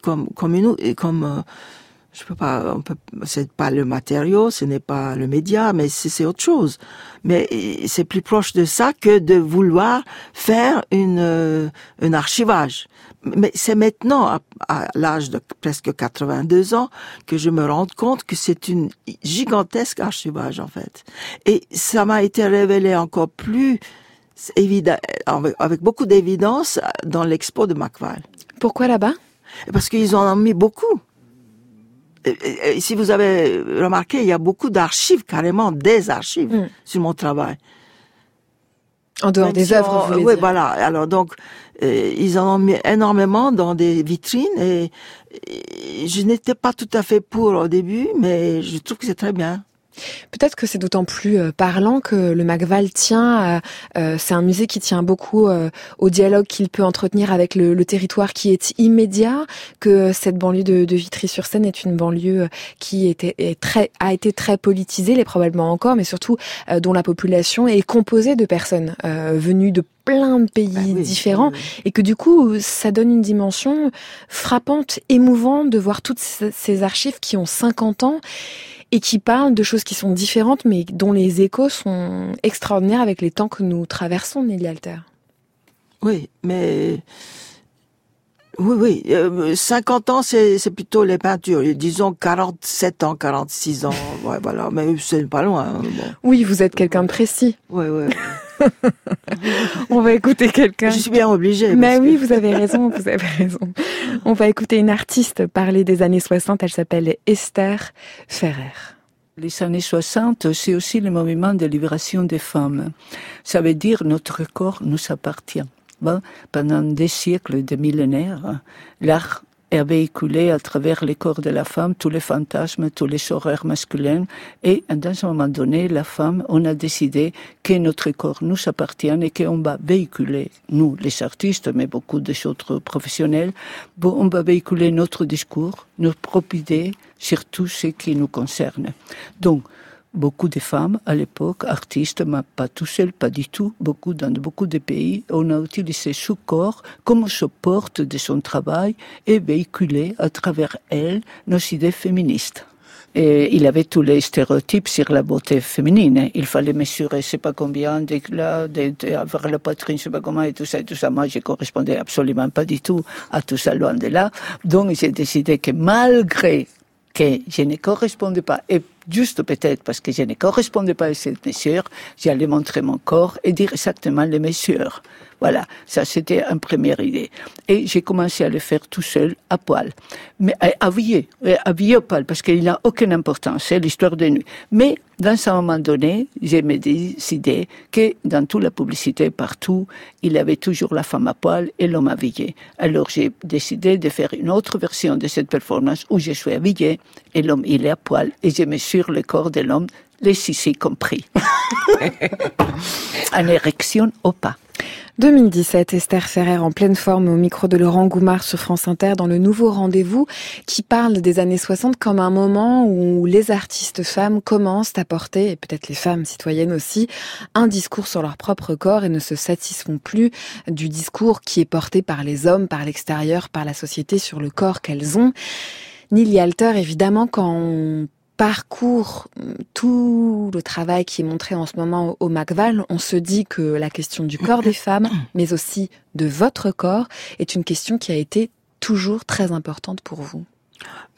c'est pas le matériau, ce n'est pas le média, mais c'est autre chose. Mais c'est plus proche de ça que de vouloir faire un archivage. Mais c'est maintenant, à l'âge de presque 82 ans, que je me rends compte que c'est une gigantesque archivage, en fait. Et ça m'a été révélé encore plus évident, avec beaucoup d'évidence dans l'expo de McVall. Pourquoi là-bas? Parce qu'ils en ont mis beaucoup. Et si vous avez remarqué, il y a beaucoup d'archives, carrément des archives sur mon travail. En dehors des œuvres, vous voulez oui, dire. Voilà. Alors donc, ils en ont mis énormément dans des vitrines et je n'étais pas tout à fait pour au début, mais je trouve que c'est très bien. Peut-être que c'est d'autant plus parlant que le McVall tient, c'est un musée qui tient beaucoup au dialogue qu'il peut entretenir avec le territoire qui est immédiat, que cette banlieue de Vitry-sur-Seine est une banlieue qui a été très politisée, l'est probablement encore, mais surtout dont la population est composée de personnes venues de plein de pays différents, et que du coup, ça donne une dimension frappante, émouvante de voir toutes ces archives qui ont 50 ans, et qui parlent de choses qui sont différentes, mais dont les échos sont extraordinaires avec les temps que nous traversons, Nelly Alter. Oui, mais... Oui, 50 ans, c'est plutôt les peintures. Disons 47 ans, 46 ans, ouais, voilà, mais c'est pas loin. Hein, bon. Oui, vous êtes quelqu'un de précis. Oui. On va écouter quelqu'un. Je suis bien obligée. Mais oui, vous avez raison. On va écouter une artiste parler des années 60. Elle s'appelle Esther Ferrer. Les années 60, c'est aussi le mouvement de libération des femmes. Ça veut dire notre corps nous appartient. Bon, pendant des siècles, des millénaires, l'art a véhiculé à travers les corps de la femme tous les fantasmes, tous les horreurs masculins. Et dans un moment donné, la femme, on a décidé que notre corps nous appartient et qu'on va véhiculer, nous les artistes, mais beaucoup des autres professionnels, on va véhiculer notre discours, nos propres idées sur tout ce qui nous concerne. Donc, beaucoup de femmes, à l'époque, artistes, mais pas tout seul, pas du tout, dans beaucoup de pays, on a utilisé ce corps comme support de son travail et véhiculé à travers elle nos idées féministes. Et il avait tous les stéréotypes sur la beauté féminine. Il fallait mesurer, je sais pas combien, avoir la poitrine, je sais pas comment, et tout ça. Moi, je correspondais absolument pas du tout à tout ça, loin de là. Donc, j'ai décidé que malgré que je ne correspondais pas, et juste peut-être parce que je ne correspondais pas à cette mesure, j'allais montrer mon corps et dire exactement les mesures. Voilà, ça c'était une première idée. Et j'ai commencé à le faire tout seul, à poil. Mais habillé au poil, parce qu'il n'a aucune importance, c'est l'histoire de nuit. Mais, dans un moment donné, j'ai décidé que dans toute la publicité, partout, il y avait toujours la femme à poil et l'homme habillé. Alors j'ai décidé de faire une autre version de cette performance où je suis habillé et l'homme il est à poil et je mesure le corps de l'homme, les sissis compris. En érection ou pas. 2017, Esther Ferrer en pleine forme au micro de Laurent Goumard sur France Inter dans le nouveau rendez-vous qui parle des années 60 comme un moment où les artistes femmes commencent à porter, et peut-être les femmes citoyennes aussi, un discours sur leur propre corps et ne se satisfont plus du discours qui est porté par les hommes, par l'extérieur, par la société sur le corps qu'elles ont. Nelly Alter, évidemment, quand on parcourt tout le travail qui est montré en ce moment au McVall, on se dit que la question du corps des femmes, mais aussi de votre corps, est une question qui a été toujours très importante pour vous.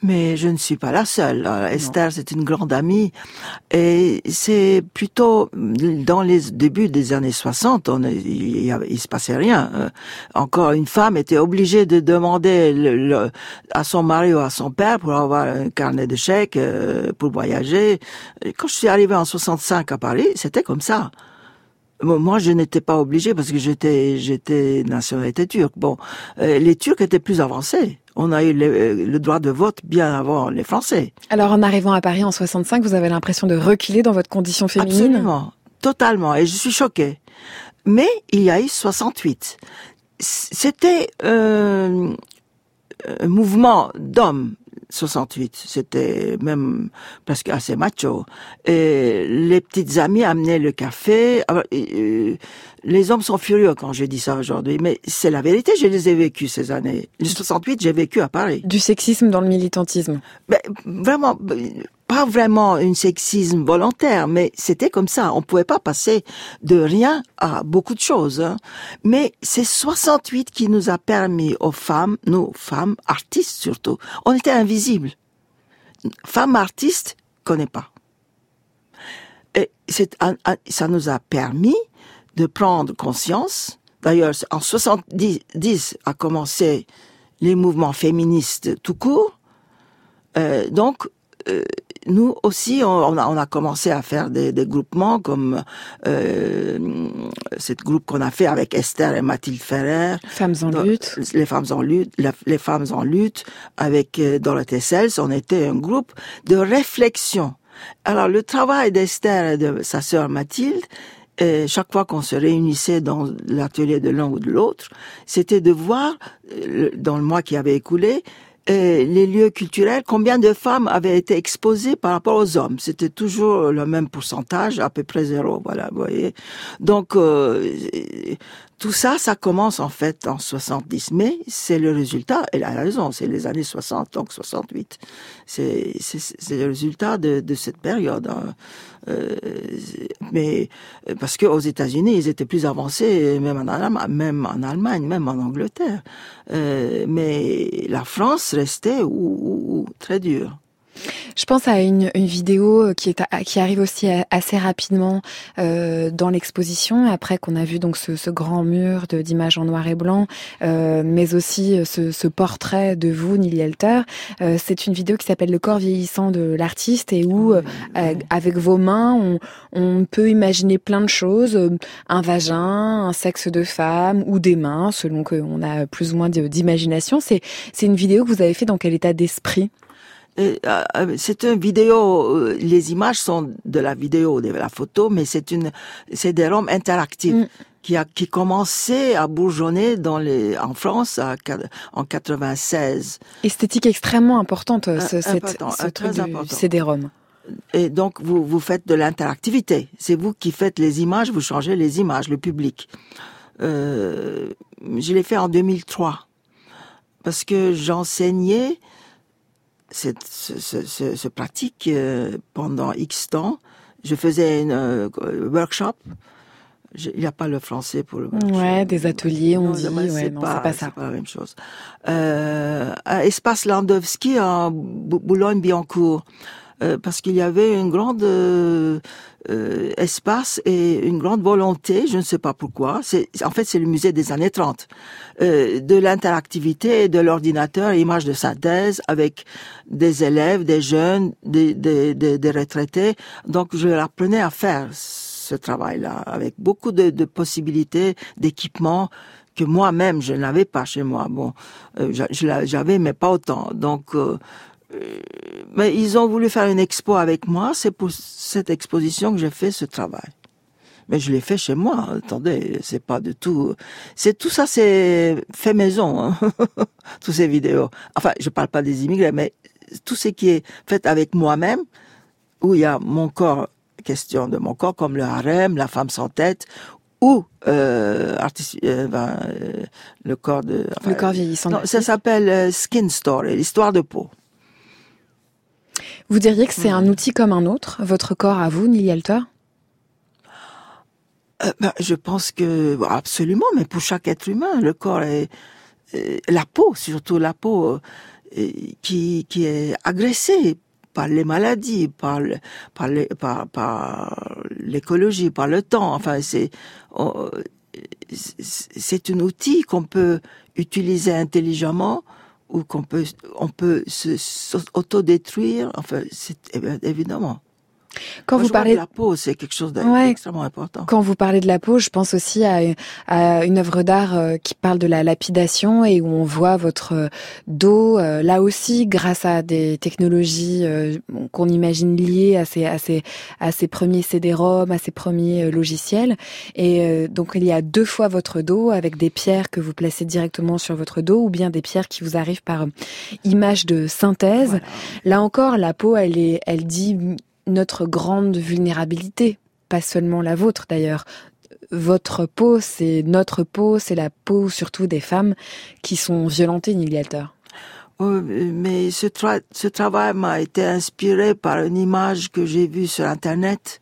Mais je ne suis pas la seule. Esther, c'est une grande amie. Et c'est plutôt dans les débuts des années 60, il se passait rien. Encore une femme était obligée de demander à son mari ou à son père pour avoir un carnet de chèques, pour voyager. Quand je suis arrivée en 65 à Paris, c'était comme ça. Moi, je n'étais pas obligée parce que j'étais nationalité turque. Bon, les Turcs étaient plus avancés. On a eu le droit de vote bien avant les Français. Alors, en arrivant à Paris en 65, vous avez l'impression de reculer dans votre condition féminine? Absolument, totalement. Et je suis choquée. Mais il y a eu 68. C'était un mouvement d'hommes. 68, c'était même presque assez macho. Et les petites amies amenaient le café. Alors, les hommes sont furieux quand je dis ça aujourd'hui, mais c'est la vérité, je les ai vécus ces années. Le 68, j'ai vécu à Paris. Du sexisme dans le militantisme? Vraiment, pas vraiment un sexisme volontaire, mais c'était comme ça. On pouvait pas passer de rien à beaucoup de choses. Hein. Mais c'est 68 qui nous a permis aux femmes, nos femmes, artistes surtout, on était invisibles. Femmes artistes, connaît pas. Et ça nous a permis de prendre conscience. D'ailleurs, en 70 a commencé les mouvements féministes tout court. Donc, nous aussi, on a commencé à faire des groupements comme ce groupe qu'on a fait avec Esther et Mathilde Ferrer. Femmes en lutte. Les femmes en lutte, les femmes en lutte avec Dorothée Sels. On était un groupe de réflexion. Alors, le travail d'Esther et de sa sœur Mathilde, chaque fois qu'on se réunissait dans l'atelier de l'un ou de l'autre, c'était de voir, dans le mois qui avait écoulé, les lieux culturels, combien de femmes avaient été exposées par rapport aux hommes. C'était toujours le même pourcentage, à peu près 0, voilà, vous voyez. Donc, tout ça, ça commence en fait en 70, mais c'est le résultat, elle a raison, c'est les années 60, donc 68. C'est le résultat de cette période. Hein. Mais parce que aux États-Unis, ils étaient plus avancés, même en Allemagne, même en Angleterre. Mais la France restait très dure. Je pense à une vidéo qui arrive aussi assez rapidement dans l'exposition, après qu'on a vu donc ce grand mur d'images en noir et blanc, mais aussi ce portrait de vous, Nili Elter. C'est une vidéo qui s'appelle Le corps vieillissant de l'artiste et où, avec vos mains, on peut imaginer plein de choses, un vagin, un sexe de femme ou des mains, selon qu'on a plus ou moins d'imagination. C'est une vidéo que vous avez fait dans quel état d'esprit? C'est une vidéo, les images sont de la vidéo, de la photo, mais c'est des roms interactifs qui commençaient à bourgeonner en France en 96. Esthétique extrêmement importante, ce truc du CD-ROM. Et donc vous faites de l'interactivité. C'est vous qui faites les images, vous changez les images, le public. Je l'ai fait en 2003 parce que j'enseignais ce pratique pendant X temps. Je faisais un workshop. Il n'y a pas le français pour le workshop. Ouais, des ateliers, on dit. Ouais, c'est pas ça. C'est pas la même chose. À Espace Landowski, en Boulogne-Billancourt, parce qu'il y avait une grande espace et une grande volonté, je ne sais pas pourquoi. En fait, c'est le musée des années 30, de l'interactivité et de l'ordinateur, images de synthèse avec des élèves, des jeunes, des retraités. Donc, je leur apprenais à faire ce travail-là avec beaucoup de possibilités, d'équipements que moi-même je n'avais pas chez moi. Bon, j'avais, mais pas autant. Donc mais ils ont voulu faire une expo avec moi. C'est pour cette exposition que j'ai fait ce travail. Mais je l'ai fait chez moi. Attendez, c'est pas du tout. Tout ça, c'est fait maison. Hein. Toutes ces vidéos. Enfin, je parle pas des immigrés, mais tout ce qui est fait avec moi-même, où il y a mon corps, question de mon corps, comme le harem, la femme sans tête, ou le corps de. Enfin, le corps vieillissant. Non, ça s'appelle Skin Story, l'histoire de peau. Vous diriez que c'est un outil comme un autre, votre corps à vous, Nili Elter? Je pense que absolument, mais pour chaque être humain, le corps est la peau, surtout la peau. qui est agressée par les maladies, par l'écologie, par le temps. Enfin, c'est un outil qu'on peut utiliser intelligemment ou on peut s'autodétruire. Enfin, c'est évidemment. Quand vous parlez de la peau, c'est quelque chose d'extrêmement important. Quand vous parlez de la peau, je pense aussi à une œuvre d'art qui parle de la lapidation et où on voit votre dos, là aussi, grâce à des technologies qu'on imagine liées à ces premiers CD-ROM, à ces premiers logiciels. Et donc, il y a 2 fois votre dos avec des pierres que vous placez directement sur votre dos ou bien des pierres qui vous arrivent par image de synthèse. Voilà. Là encore, la peau, elle dit notre grande vulnérabilité, pas seulement la vôtre d'ailleurs. Votre peau, c'est notre peau, c'est la peau surtout des femmes qui sont violentées, Nili Alter. Oui, mais ce travail m'a été inspiré par une image que j'ai vue sur Internet,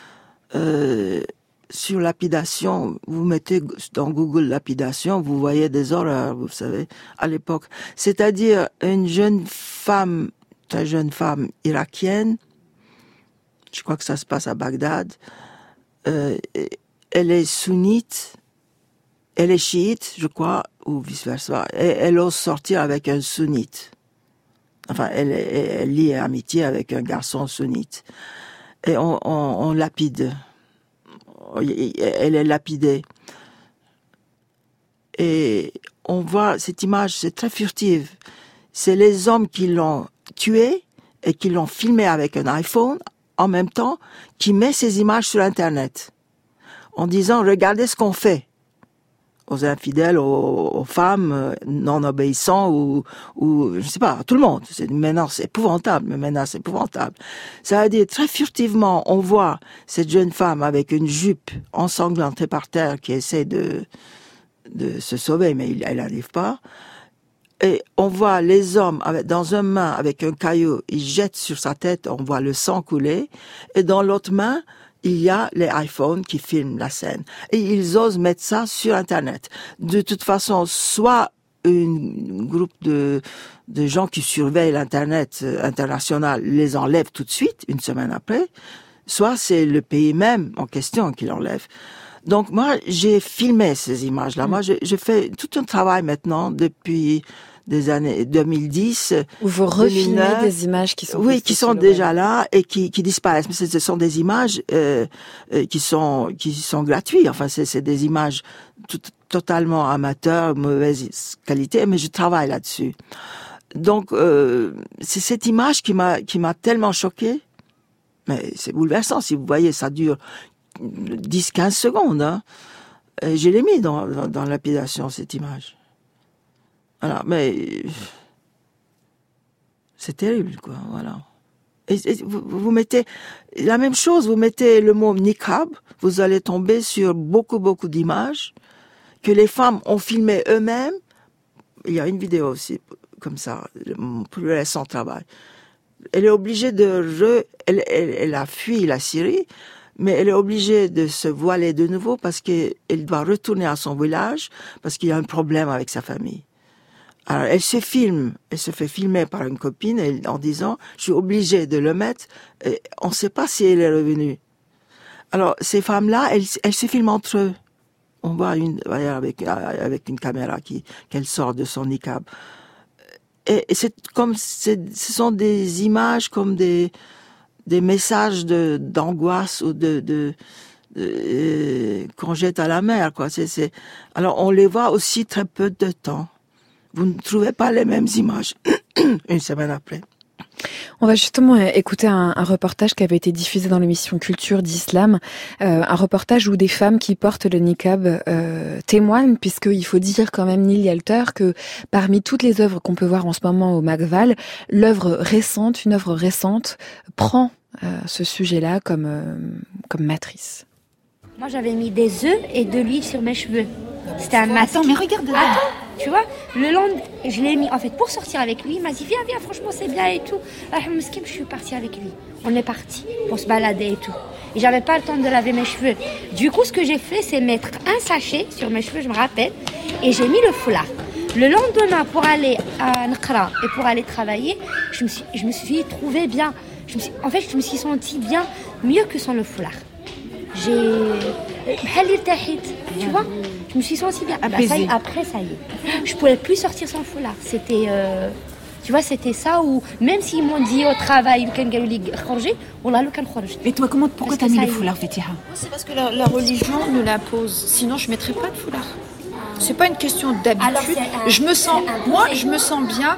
sur lapidation. Vous mettez dans Google lapidation, vous voyez des horreurs, vous savez, à l'époque. C'est-à-dire une jeune femme, très jeune femme irakienne, je crois que ça se passe à Bagdad. Elle est sunnite, elle est chiite, je crois, ou vice-versa. Et elle ose sortir avec un sunnite. Enfin, elle lie amitié avec un garçon sunnite. Et on lapide. Elle est lapidée. Et on voit cette image, c'est très furtive. C'est les hommes qui l'ont tuée et qui l'ont filmée avec un iPhone, en même temps, qui met ces images sur Internet, en disant, regardez ce qu'on fait aux infidèles, aux femmes non obéissants, ou je sais pas, à tout le monde. C'est une menace épouvantable, Ça veut dire, très furtivement, on voit cette jeune femme avec une jupe ensanglantée par terre qui essaie de se sauver, mais elle n'arrive pas. Et on voit les hommes dans une main avec un caillou, ils jettent sur sa tête, on voit le sang couler, et dans l'autre main, il y a les iPhones qui filment la scène. Et ils osent mettre ça sur Internet. De toute façon, soit un groupe de gens qui surveillent l'Internet international les enlève tout de suite, une semaine après, soit c'est le pays même en question qui l'enlève. Donc moi, j'ai filmé ces images-là. Moi, je fais tout un travail maintenant depuis des années 2010. Où vous refilmez des images qui sont qui sont déjà là et qui disparaissent. Mais ce sont des images qui sont gratuites. Enfin, c'est des images totalement amateurs, mauvaise qualité, mais je travaille là-dessus. Donc c'est cette image qui m'a tellement choquée. Mais c'est bouleversant. Si vous voyez, ça dure 10-15 secondes. Hein. Et je l'ai mis dans lapidation, cette image. Voilà, mais c'est terrible, quoi. Voilà. Et vous mettez la même chose. Vous mettez le mot niqab, vous allez tomber sur beaucoup d'images que les femmes ont filmées eux-mêmes. Il y a une vidéo aussi comme ça, mon plus récent travail. Elle est obligée elle a fui la Syrie, mais elle est obligée de se voiler de nouveau parce qu'elle doit retourner à son village parce qu'il y a un problème avec sa famille. Alors, elle se fait filmer par une copine en disant, je suis obligée de le mettre, et on ne sait pas si elle est revenue. Alors, ces femmes-là, elles se filment entre eux. On voit avec une caméra qu'elle sort de son niqab. Et ce sont des images comme des messages d'angoisse ou qu'on jette à la mer, quoi. Alors, on les voit aussi très peu de temps. Vous ne trouvez pas les mêmes images une semaine après. On va justement écouter un reportage qui avait été diffusé dans l'émission Culture d'Islam, un reportage où des femmes qui portent le niqab témoignent, puisqu'il faut dire quand même, Nili Alter, que parmi toutes les œuvres qu'on peut voir en ce moment au Magval, une œuvre récente prend ce sujet-là comme matrice. Moi, j'avais mis des œufs et de l'huile sur mes cheveux. C'était un masque. Attends, mais regarde. Attends, tu vois, le long, je l'ai mis, en fait, pour sortir avec lui. Il m'a dit, viens, franchement, c'est bien et tout. Alors, je suis partie avec lui. On est parti pour se balader et tout. Et j'avais pas le temps de laver mes cheveux. Du coup, ce que j'ai fait, c'est mettre un sachet sur mes cheveux, je me rappelle, et j'ai mis le foulard. Le lendemain, pour aller à Nqra et pour aller travailler, je me suis trouvée bien. Je me suis sentie bien, mieux que sans le foulard. Tu vois, je me suis sentie bien. Après, ça y est. Je pouvais plus sortir sans le foulard. C'était... Tu vois, c'était ça où, même s'ils m'ont dit au travail, et toi, pourquoi t'as mis le foulard, Fetiha? C'est parce que la religion nous l'impose. Sinon, je mettrais pas de foulard. C'est pas une question d'habitude. Je me sens bien.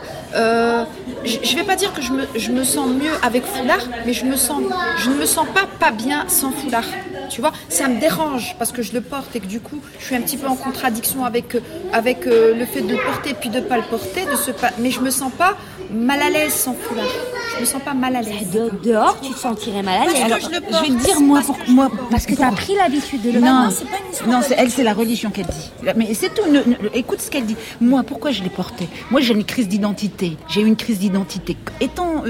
Je vais pas dire que je me sens mieux avec foulard, mais je ne me sens pas bien sans foulard. Tu vois, ça me dérange parce que je le porte et que du coup, je suis un petit peu en contradiction avec le fait de le porter puis de pas le porter, mais je me sens pas mal à l'aise sans foulard. Je me sens pas mal à l'aise. Dehors, tu te sentirais mal à l'aise. Alors, je vais te dire parce que tu as pris l'habitude de le non, c'est pas une histoire. Non, c'est la religion qu'elle dit. Mais c'est tout. Écoute ce qu'elle dit. Moi, pourquoi je l'ai porté? Moi, j'ai une crise d'identité. J'ai eu une crise d'identité. Étant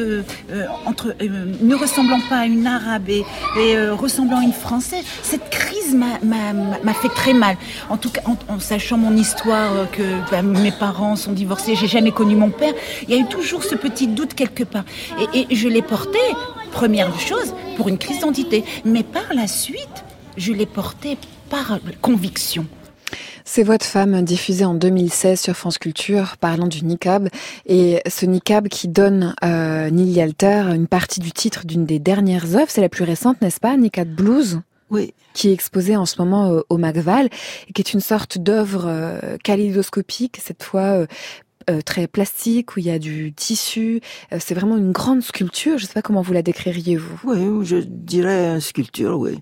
ne ressemblant pas à une Arabe et ressemblant à une Française, cette crise m'a fait très mal. En tout cas, en sachant mon histoire, que mes parents sont divorcés, j'ai jamais connu mon père, il y a eu toujours ce petit doute quelque part. Et je l'ai porté, première chose, pour une crise d'identité. Mais par la suite, je l'ai porté par conviction. Ces voix de femmes diffusées en 2016 sur France Culture parlant du niqab, et ce niqab qui donne Nili Alter une partie du titre d'une des dernières œuvres, c'est la plus récente, n'est-ce pas, Niqab Blues? Oui. Qui est exposée en ce moment au Macval, et qui est une sorte d'œuvre kaléidoscopique, cette fois très plastique, où il y a du tissu. C'est vraiment une grande sculpture. Je ne sais pas comment vous la décririez, vous. Oui, je dirais une sculpture, oui.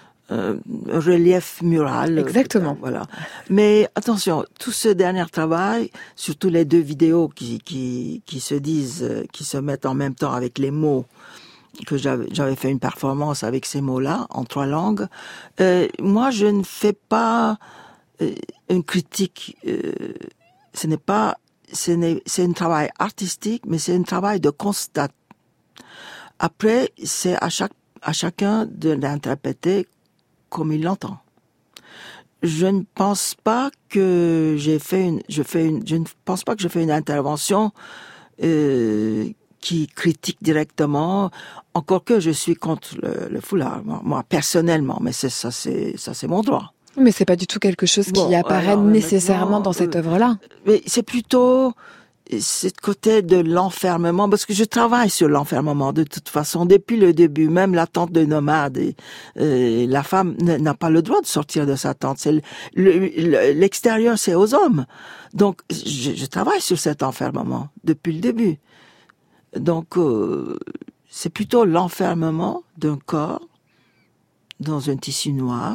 Relief mural. Exactement. Voilà. Mais attention, tout ce dernier travail, surtout les deux vidéos qui se disent, qui se mettent en même temps avec les mots, que j'avais fait une performance avec ces mots-là, en 3 langues. Moi, je ne fais pas une critique. C'est un travail artistique, mais c'est un travail de constat. Après, c'est à chacun de l'interpréter comme il l'entend. Je ne pense pas que je ne pense pas que je fais une intervention qui critique directement, encore que je suis contre le foulard, moi personnellement, mais ça c'est mon droit. Mais c'est pas du tout quelque chose qui apparaît nécessairement dans cette œuvre-là. Mais c'est plutôt ce côté de l'enfermement, parce que je travaille sur l'enfermement de toute façon depuis le début, même la tente de nomade. Et la femme n'a pas le droit de sortir de sa tente. L'extérieur, c'est aux hommes. Donc, je travaille sur cet enfermement depuis le début. Donc, c'est plutôt l'enfermement d'un corps dans un tissu noir.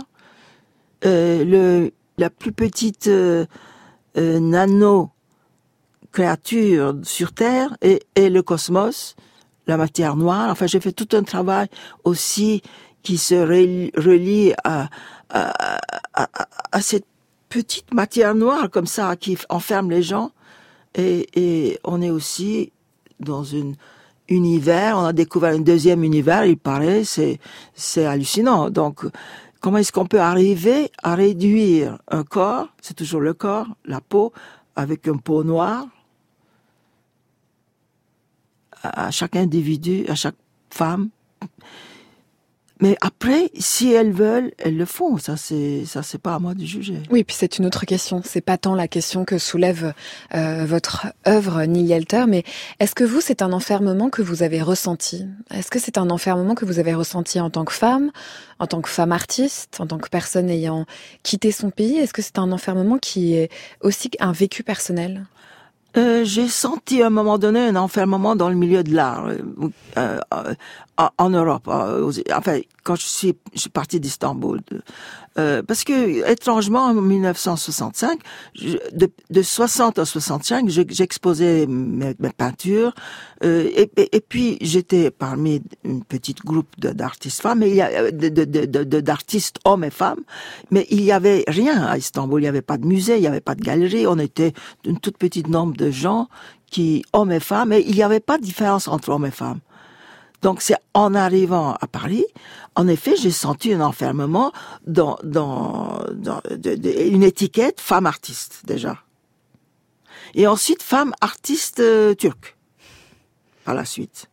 La plus petite nano créature sur Terre et le cosmos, la matière noire. Enfin, j'ai fait tout un travail aussi qui se relie à cette petite matière noire comme ça qui enferme les gens. Et on est aussi dans un univers, on a découvert un deuxième univers, il paraît, c'est hallucinant. Donc, comment est-ce qu'on peut arriver à réduire un corps, c'est toujours le corps, la peau, avec une peau noire, à chaque individu, à chaque femme. Mais après, si elles veulent, elles le font. Ça c'est pas à moi de juger. Oui, puis c'est une autre question. C'est pas tant la question que soulève votre œuvre, Nili Alter, mais est-ce que vous, c'est un enfermement que vous avez ressenti? Est-ce que c'est un enfermement que vous avez ressenti en tant que femme artiste, en tant que personne ayant quitté son pays? Est-ce que c'est un enfermement qui est aussi un vécu personnel? J'ai senti à un moment donné un enfermement dans le milieu de l'art en Europe. Enfin, quand je suis partie d'Istanbul, parce que étrangement en 1965, de 60 à 65, j'exposais mes peintures et puis j'étais parmi une petite groupe d'artistes femmes, mais il y a d'artistes hommes et femmes, mais il y avait rien à Istanbul. Il y avait pas de musée, il y avait pas de galerie. On était une toute petite nombre de gens hommes et femmes, et il n'y avait pas de différence entre hommes et femmes. Donc c'est en arrivant à Paris, en effet, j'ai senti un enfermement dans une étiquette femme artiste déjà. Et ensuite, femme artiste turque. Par la suite.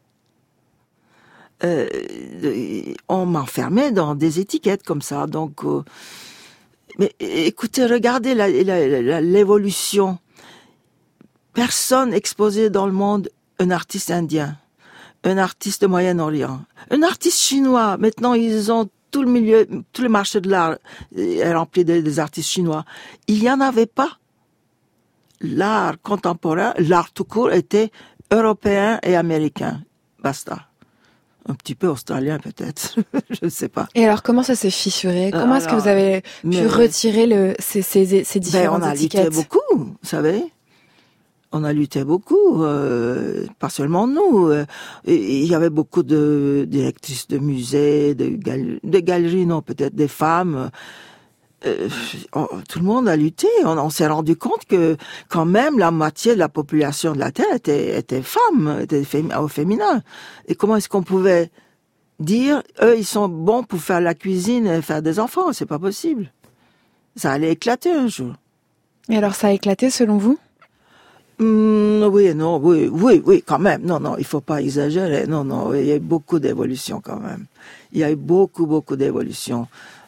On m'enfermait dans des étiquettes comme ça. Donc, mais écoutez, regardez l'évolution. Personne exposé dans le monde un artiste indien, un artiste de Moyen-Orient, un artiste chinois. Maintenant, ils ont tout le marché de l'art est rempli des artistes chinois. Il n'y en avait pas. L'art contemporain, l'art tout court était européen et américain. Basta. Un petit peu australien peut-être, je ne sais pas. Et alors comment ça s'est fissuré? Comment est-ce que vous avez pu retirer ces différentes étiquettes? On a lutté beaucoup, vous savez. On a lutté beaucoup, pas seulement nous. Il y avait beaucoup de directrices de musées, de galeries, non, peut-être des femmes. Tout le monde a lutté. On s'est rendu compte que quand même la moitié de la population de la Terre était femme, était au féminin. Et comment est-ce qu'on pouvait dire eux ils sont bons pour faire la cuisine et faire des enfants? C'est pas possible. Ça allait éclater un jour. Et alors ça a éclaté selon vous? Oui, quand même. Non, il faut pas exagérer. Non, il y a eu beaucoup d'évolution quand même. Il y a eu beaucoup d'évolution.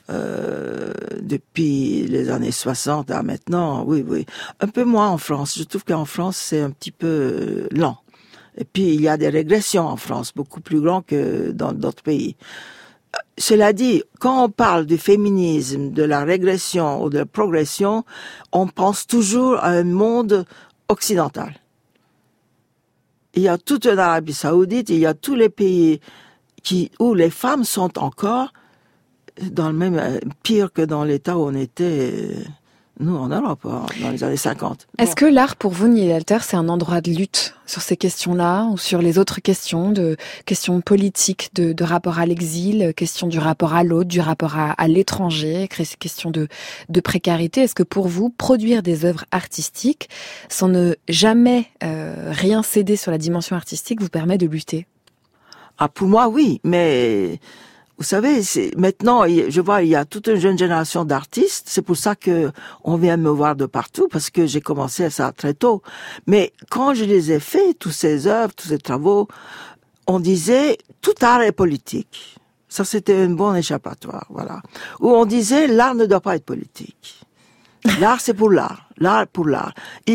Depuis les années 60 à maintenant, oui. Un peu moins en France. Je trouve qu'en France, c'est un petit peu lent. Et puis, il y a des régressions en France, beaucoup plus grandes que dans d'autres pays. Cela dit, quand on parle du féminisme, de la régression ou de la progression, on pense toujours à un monde occidental. Il y a toute l'Arabie Saoudite, il y a tous les pays où les femmes sont encore dans le même pire que dans l'état où on était nous en Europe dans les années 50. Est-ce que l'art pour vous, Nili Alter, c'est un endroit de lutte sur ces questions-là ou sur les autres questions politiques, de rapport à l'exil, question du rapport à l'autre, du rapport à l'étranger, question de précarité? Est-ce que pour vous, produire des œuvres artistiques sans ne jamais rien céder sur la dimension artistique vous permet de lutter? Pour moi, oui, mais vous savez, maintenant, je vois, il y a toute une jeune génération d'artistes. C'est pour ça que on vient me voir de partout, parce que j'ai commencé ça très tôt. Mais quand je les ai faits, tous ces œuvres, tous ces travaux, on disait tout art est politique. Ça, c'était un bon échappatoire, voilà. Où on disait l'art ne doit pas être politique. L'art, c'est pour l'art. L'art pour l'art.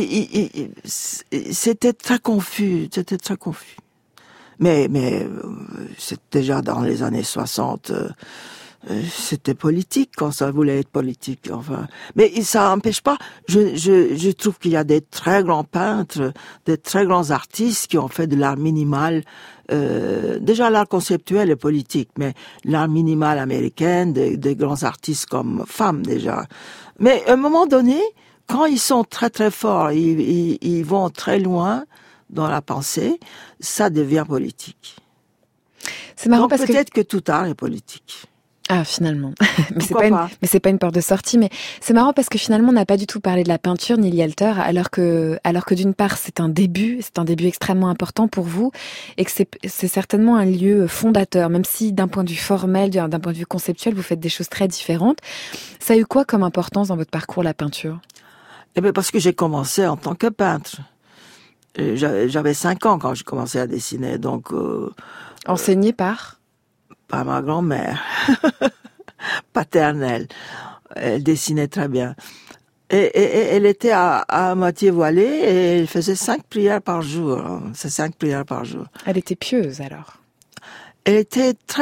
C'était très confus. Mais c'est déjà dans les années 60, c'était politique quand ça voulait être politique. Enfin, mais ça n'empêche pas. Je trouve qu'il y a des très grands peintres, des très grands artistes qui ont fait de l'art minimal. Déjà l'art conceptuel est politique, mais l'art minimal américain, des grands artistes comme femmes déjà. Mais à un moment donné, quand ils sont très très forts, ils vont très loin dans la pensée, ça devient politique. C'est marrant. Donc peut-être que tout art est politique. Ah, finalement. Mais c'est pas une porte de sortie, mais c'est marrant parce que finalement, on n'a pas du tout parlé de la peinture, Nili Alter, alors que d'une part, c'est un début extrêmement important pour vous, et que c'est certainement un lieu fondateur, même si d'un point de vue formel, d'un point de vue conceptuel, vous faites des choses très différentes. Ça a eu quoi comme importance dans votre parcours, la peinture? Parce que j'ai commencé en tant que peintre. J'avais 5 ans quand j'ai commencé à dessiner, donc... Enseigné par ma grand-mère, paternelle. Elle dessinait très bien. Et elle était à moitié voilée et elle faisait 5 prières par jour. C'est 5 prières par jour. Elle était pieuse, alors? Elle était très,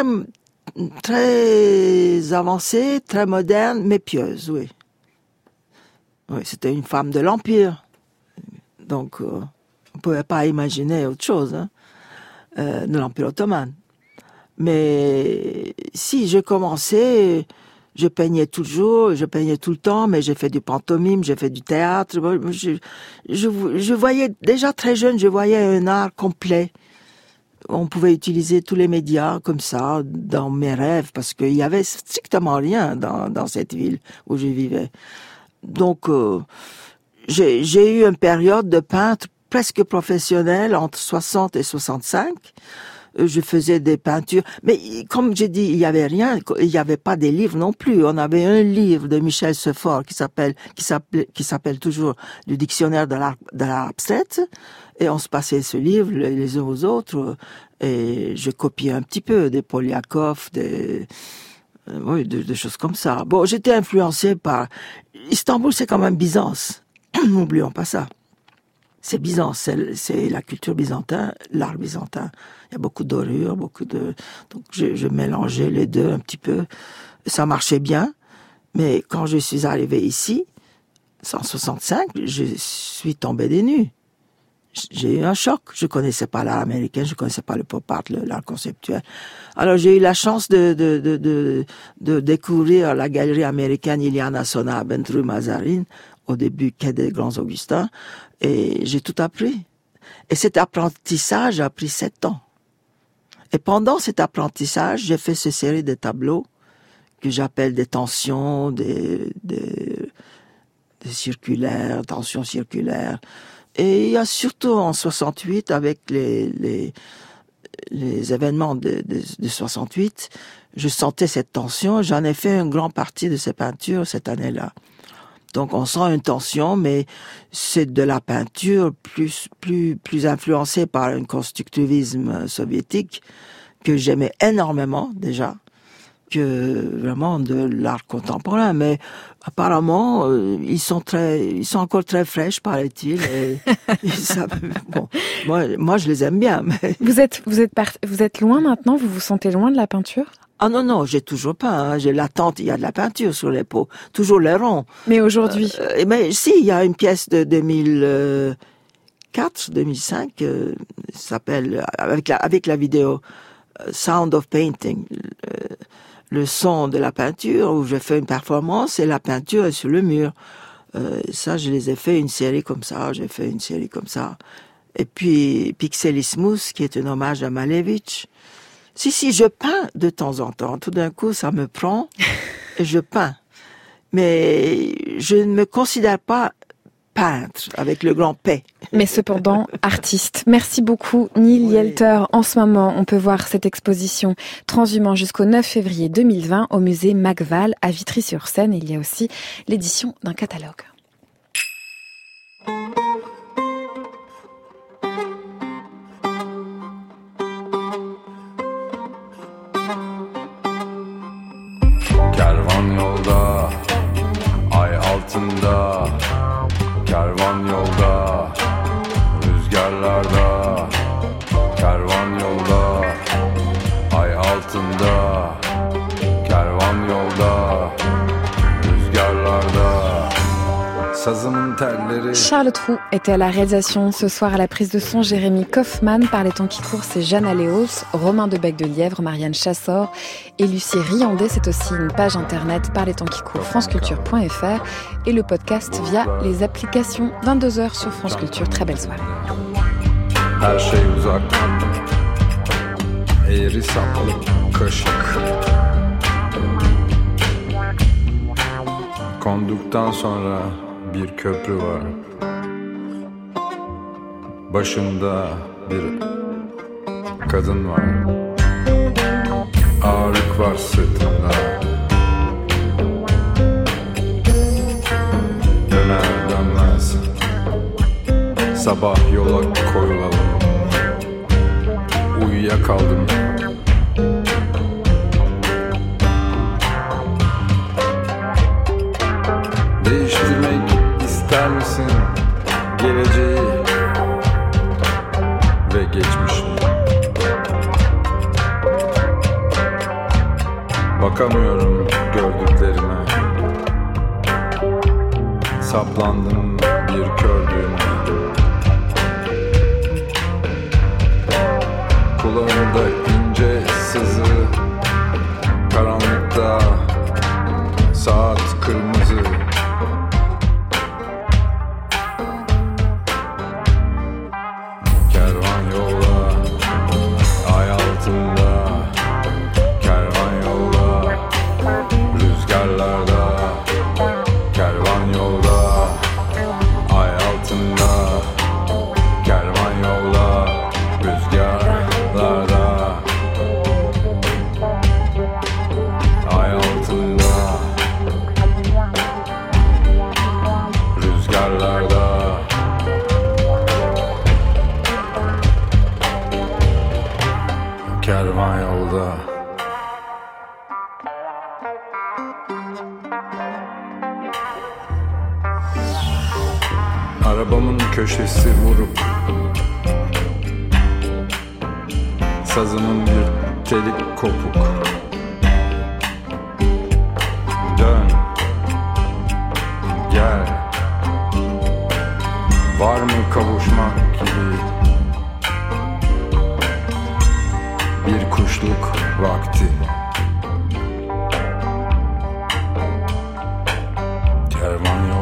très avancée, très moderne, mais pieuse, oui. Oui, c'était une femme de l'Empire. Donc... on pouvait pas imaginer autre chose de l'Empire ottoman. Mais si je commençais, je peignais toujours, je peignais tout le temps, mais j'ai fait du pantomime, j'ai fait du théâtre. Je voyais déjà très jeune, je voyais un art complet. On pouvait utiliser tous les médias comme ça dans mes rêves, parce qu'il y avait strictement rien dans cette ville où je vivais. Donc j'ai eu une période de peintre presque professionnel entre 60 et 65, je faisais des peintures. Mais comme j'ai dit, il y avait rien, il y avait pas des livres non plus. On avait un livre de Michel Seffort qui s'appelle toujours le dictionnaire de l'art abstraite. Et on se passait ce livre les uns aux autres. Et je copiais un petit peu des Poliakov, des choses comme ça. Bon, j'étais influencé par Istanbul, c'est quand même Byzance. N'oublions pas ça. C'est Byzance, c'est la culture byzantine, l'art byzantin. Il y a beaucoup dorures, donc je mélangeais les deux un petit peu. Ça marchait bien, mais quand je suis arrivé ici, en 65, je suis tombé des nues. J'ai eu un choc. Je connaissais pas l'art américain, je connaissais pas le pop art, l'art conceptuel. Alors j'ai eu la chance de découvrir la galerie américaine Iliana Sona Bentru Mazarin, au début quai des Grands Augustins, et j'ai tout appris. Et cet apprentissage a pris 7 ans. Et pendant cet apprentissage, j'ai fait cette série de tableaux que j'appelle des tensions, des circulaires, tensions circulaires. Et il y a surtout en 68, avec les événements de 68, je sentais cette tension. J'en ai fait une grande partie de ces peintures cette année-là. Donc on sent une tension, mais c'est de la peinture plus influencée par un constructivisme soviétique que j'aimais énormément déjà, que vraiment de l'art contemporain. Mais apparemment, ils sont encore très fraîches, paraît-il. Et bon, moi je les aime bien. Mais... Vous êtes loin maintenant? Vous vous sentez loin de la peinture? Ah non, j'ai toujours pas. Hein. J'ai l'attente, il y a de la peinture sur les peaux, toujours les ronds. Mais aujourd'hui? Mais si, il y a une pièce de 2004, 2005, s'appelle avec la vidéo Sound of Painting, le son de la peinture, où j'ai fait une performance et la peinture est sur le mur. Ça, je les ai fait une série comme ça. J'ai fait une série comme ça. Et puis Pixelismus, qui est un hommage à Malevich. Si, je peins de temps en temps. Tout d'un coup, ça me prend et je peins. Mais je ne me considère pas peintre avec le grand P. Mais cependant, artiste. Merci beaucoup, Neil Yelter. En ce moment, on peut voir cette exposition Transhumant jusqu'au 9 février 2020 au musée Macval à Vitry-sur-Seine. Il y a aussi l'édition d'un catalogue. Kervan yolda, ay altında, kervan yolda, rüzgarlarda, kervan yolda, ay altında, kervan yolda, rüzgarlarda. Charles Trou était à la réalisation ce soir. À la prise de son, Jérémy Kaufmann. Par les temps qui courent, c'est Jeanne Aléos, Romain de Bec-de-Lièvre, Marianne Chassor et Lucie Riandé. C'est aussi une page internet Par les temps qui courent, franceculture.fr et le podcast via les applications 22h sur France Culture. Très belle soirée. Her şey uzak, eğri saplı kaşık. Konduktan sonra bir köprü var. Başında bir kadın var. Ağırlık var sırtında. Döner dönmez sabah yola koyulalım. Uyuyakaldım. Değiştirmek ister misin geleceği ve geçmişini? Bakamıyorum gördüklerime. Saplandım bir kördüğüme. Kulağımda ince sızı, karanlıkta saat kırmızı. Kervan yola, ay altında. Kervan yola, rüzgarlarda. Kervan yolda, ay altında. Kervan yola, rüzgarlarda. Kervan yolda. Arabamın köşesi vurup sazımın bir telik kopuk. Dön, gel. Var mı kavuşmak gibi bir kuşluk vakti? Kervan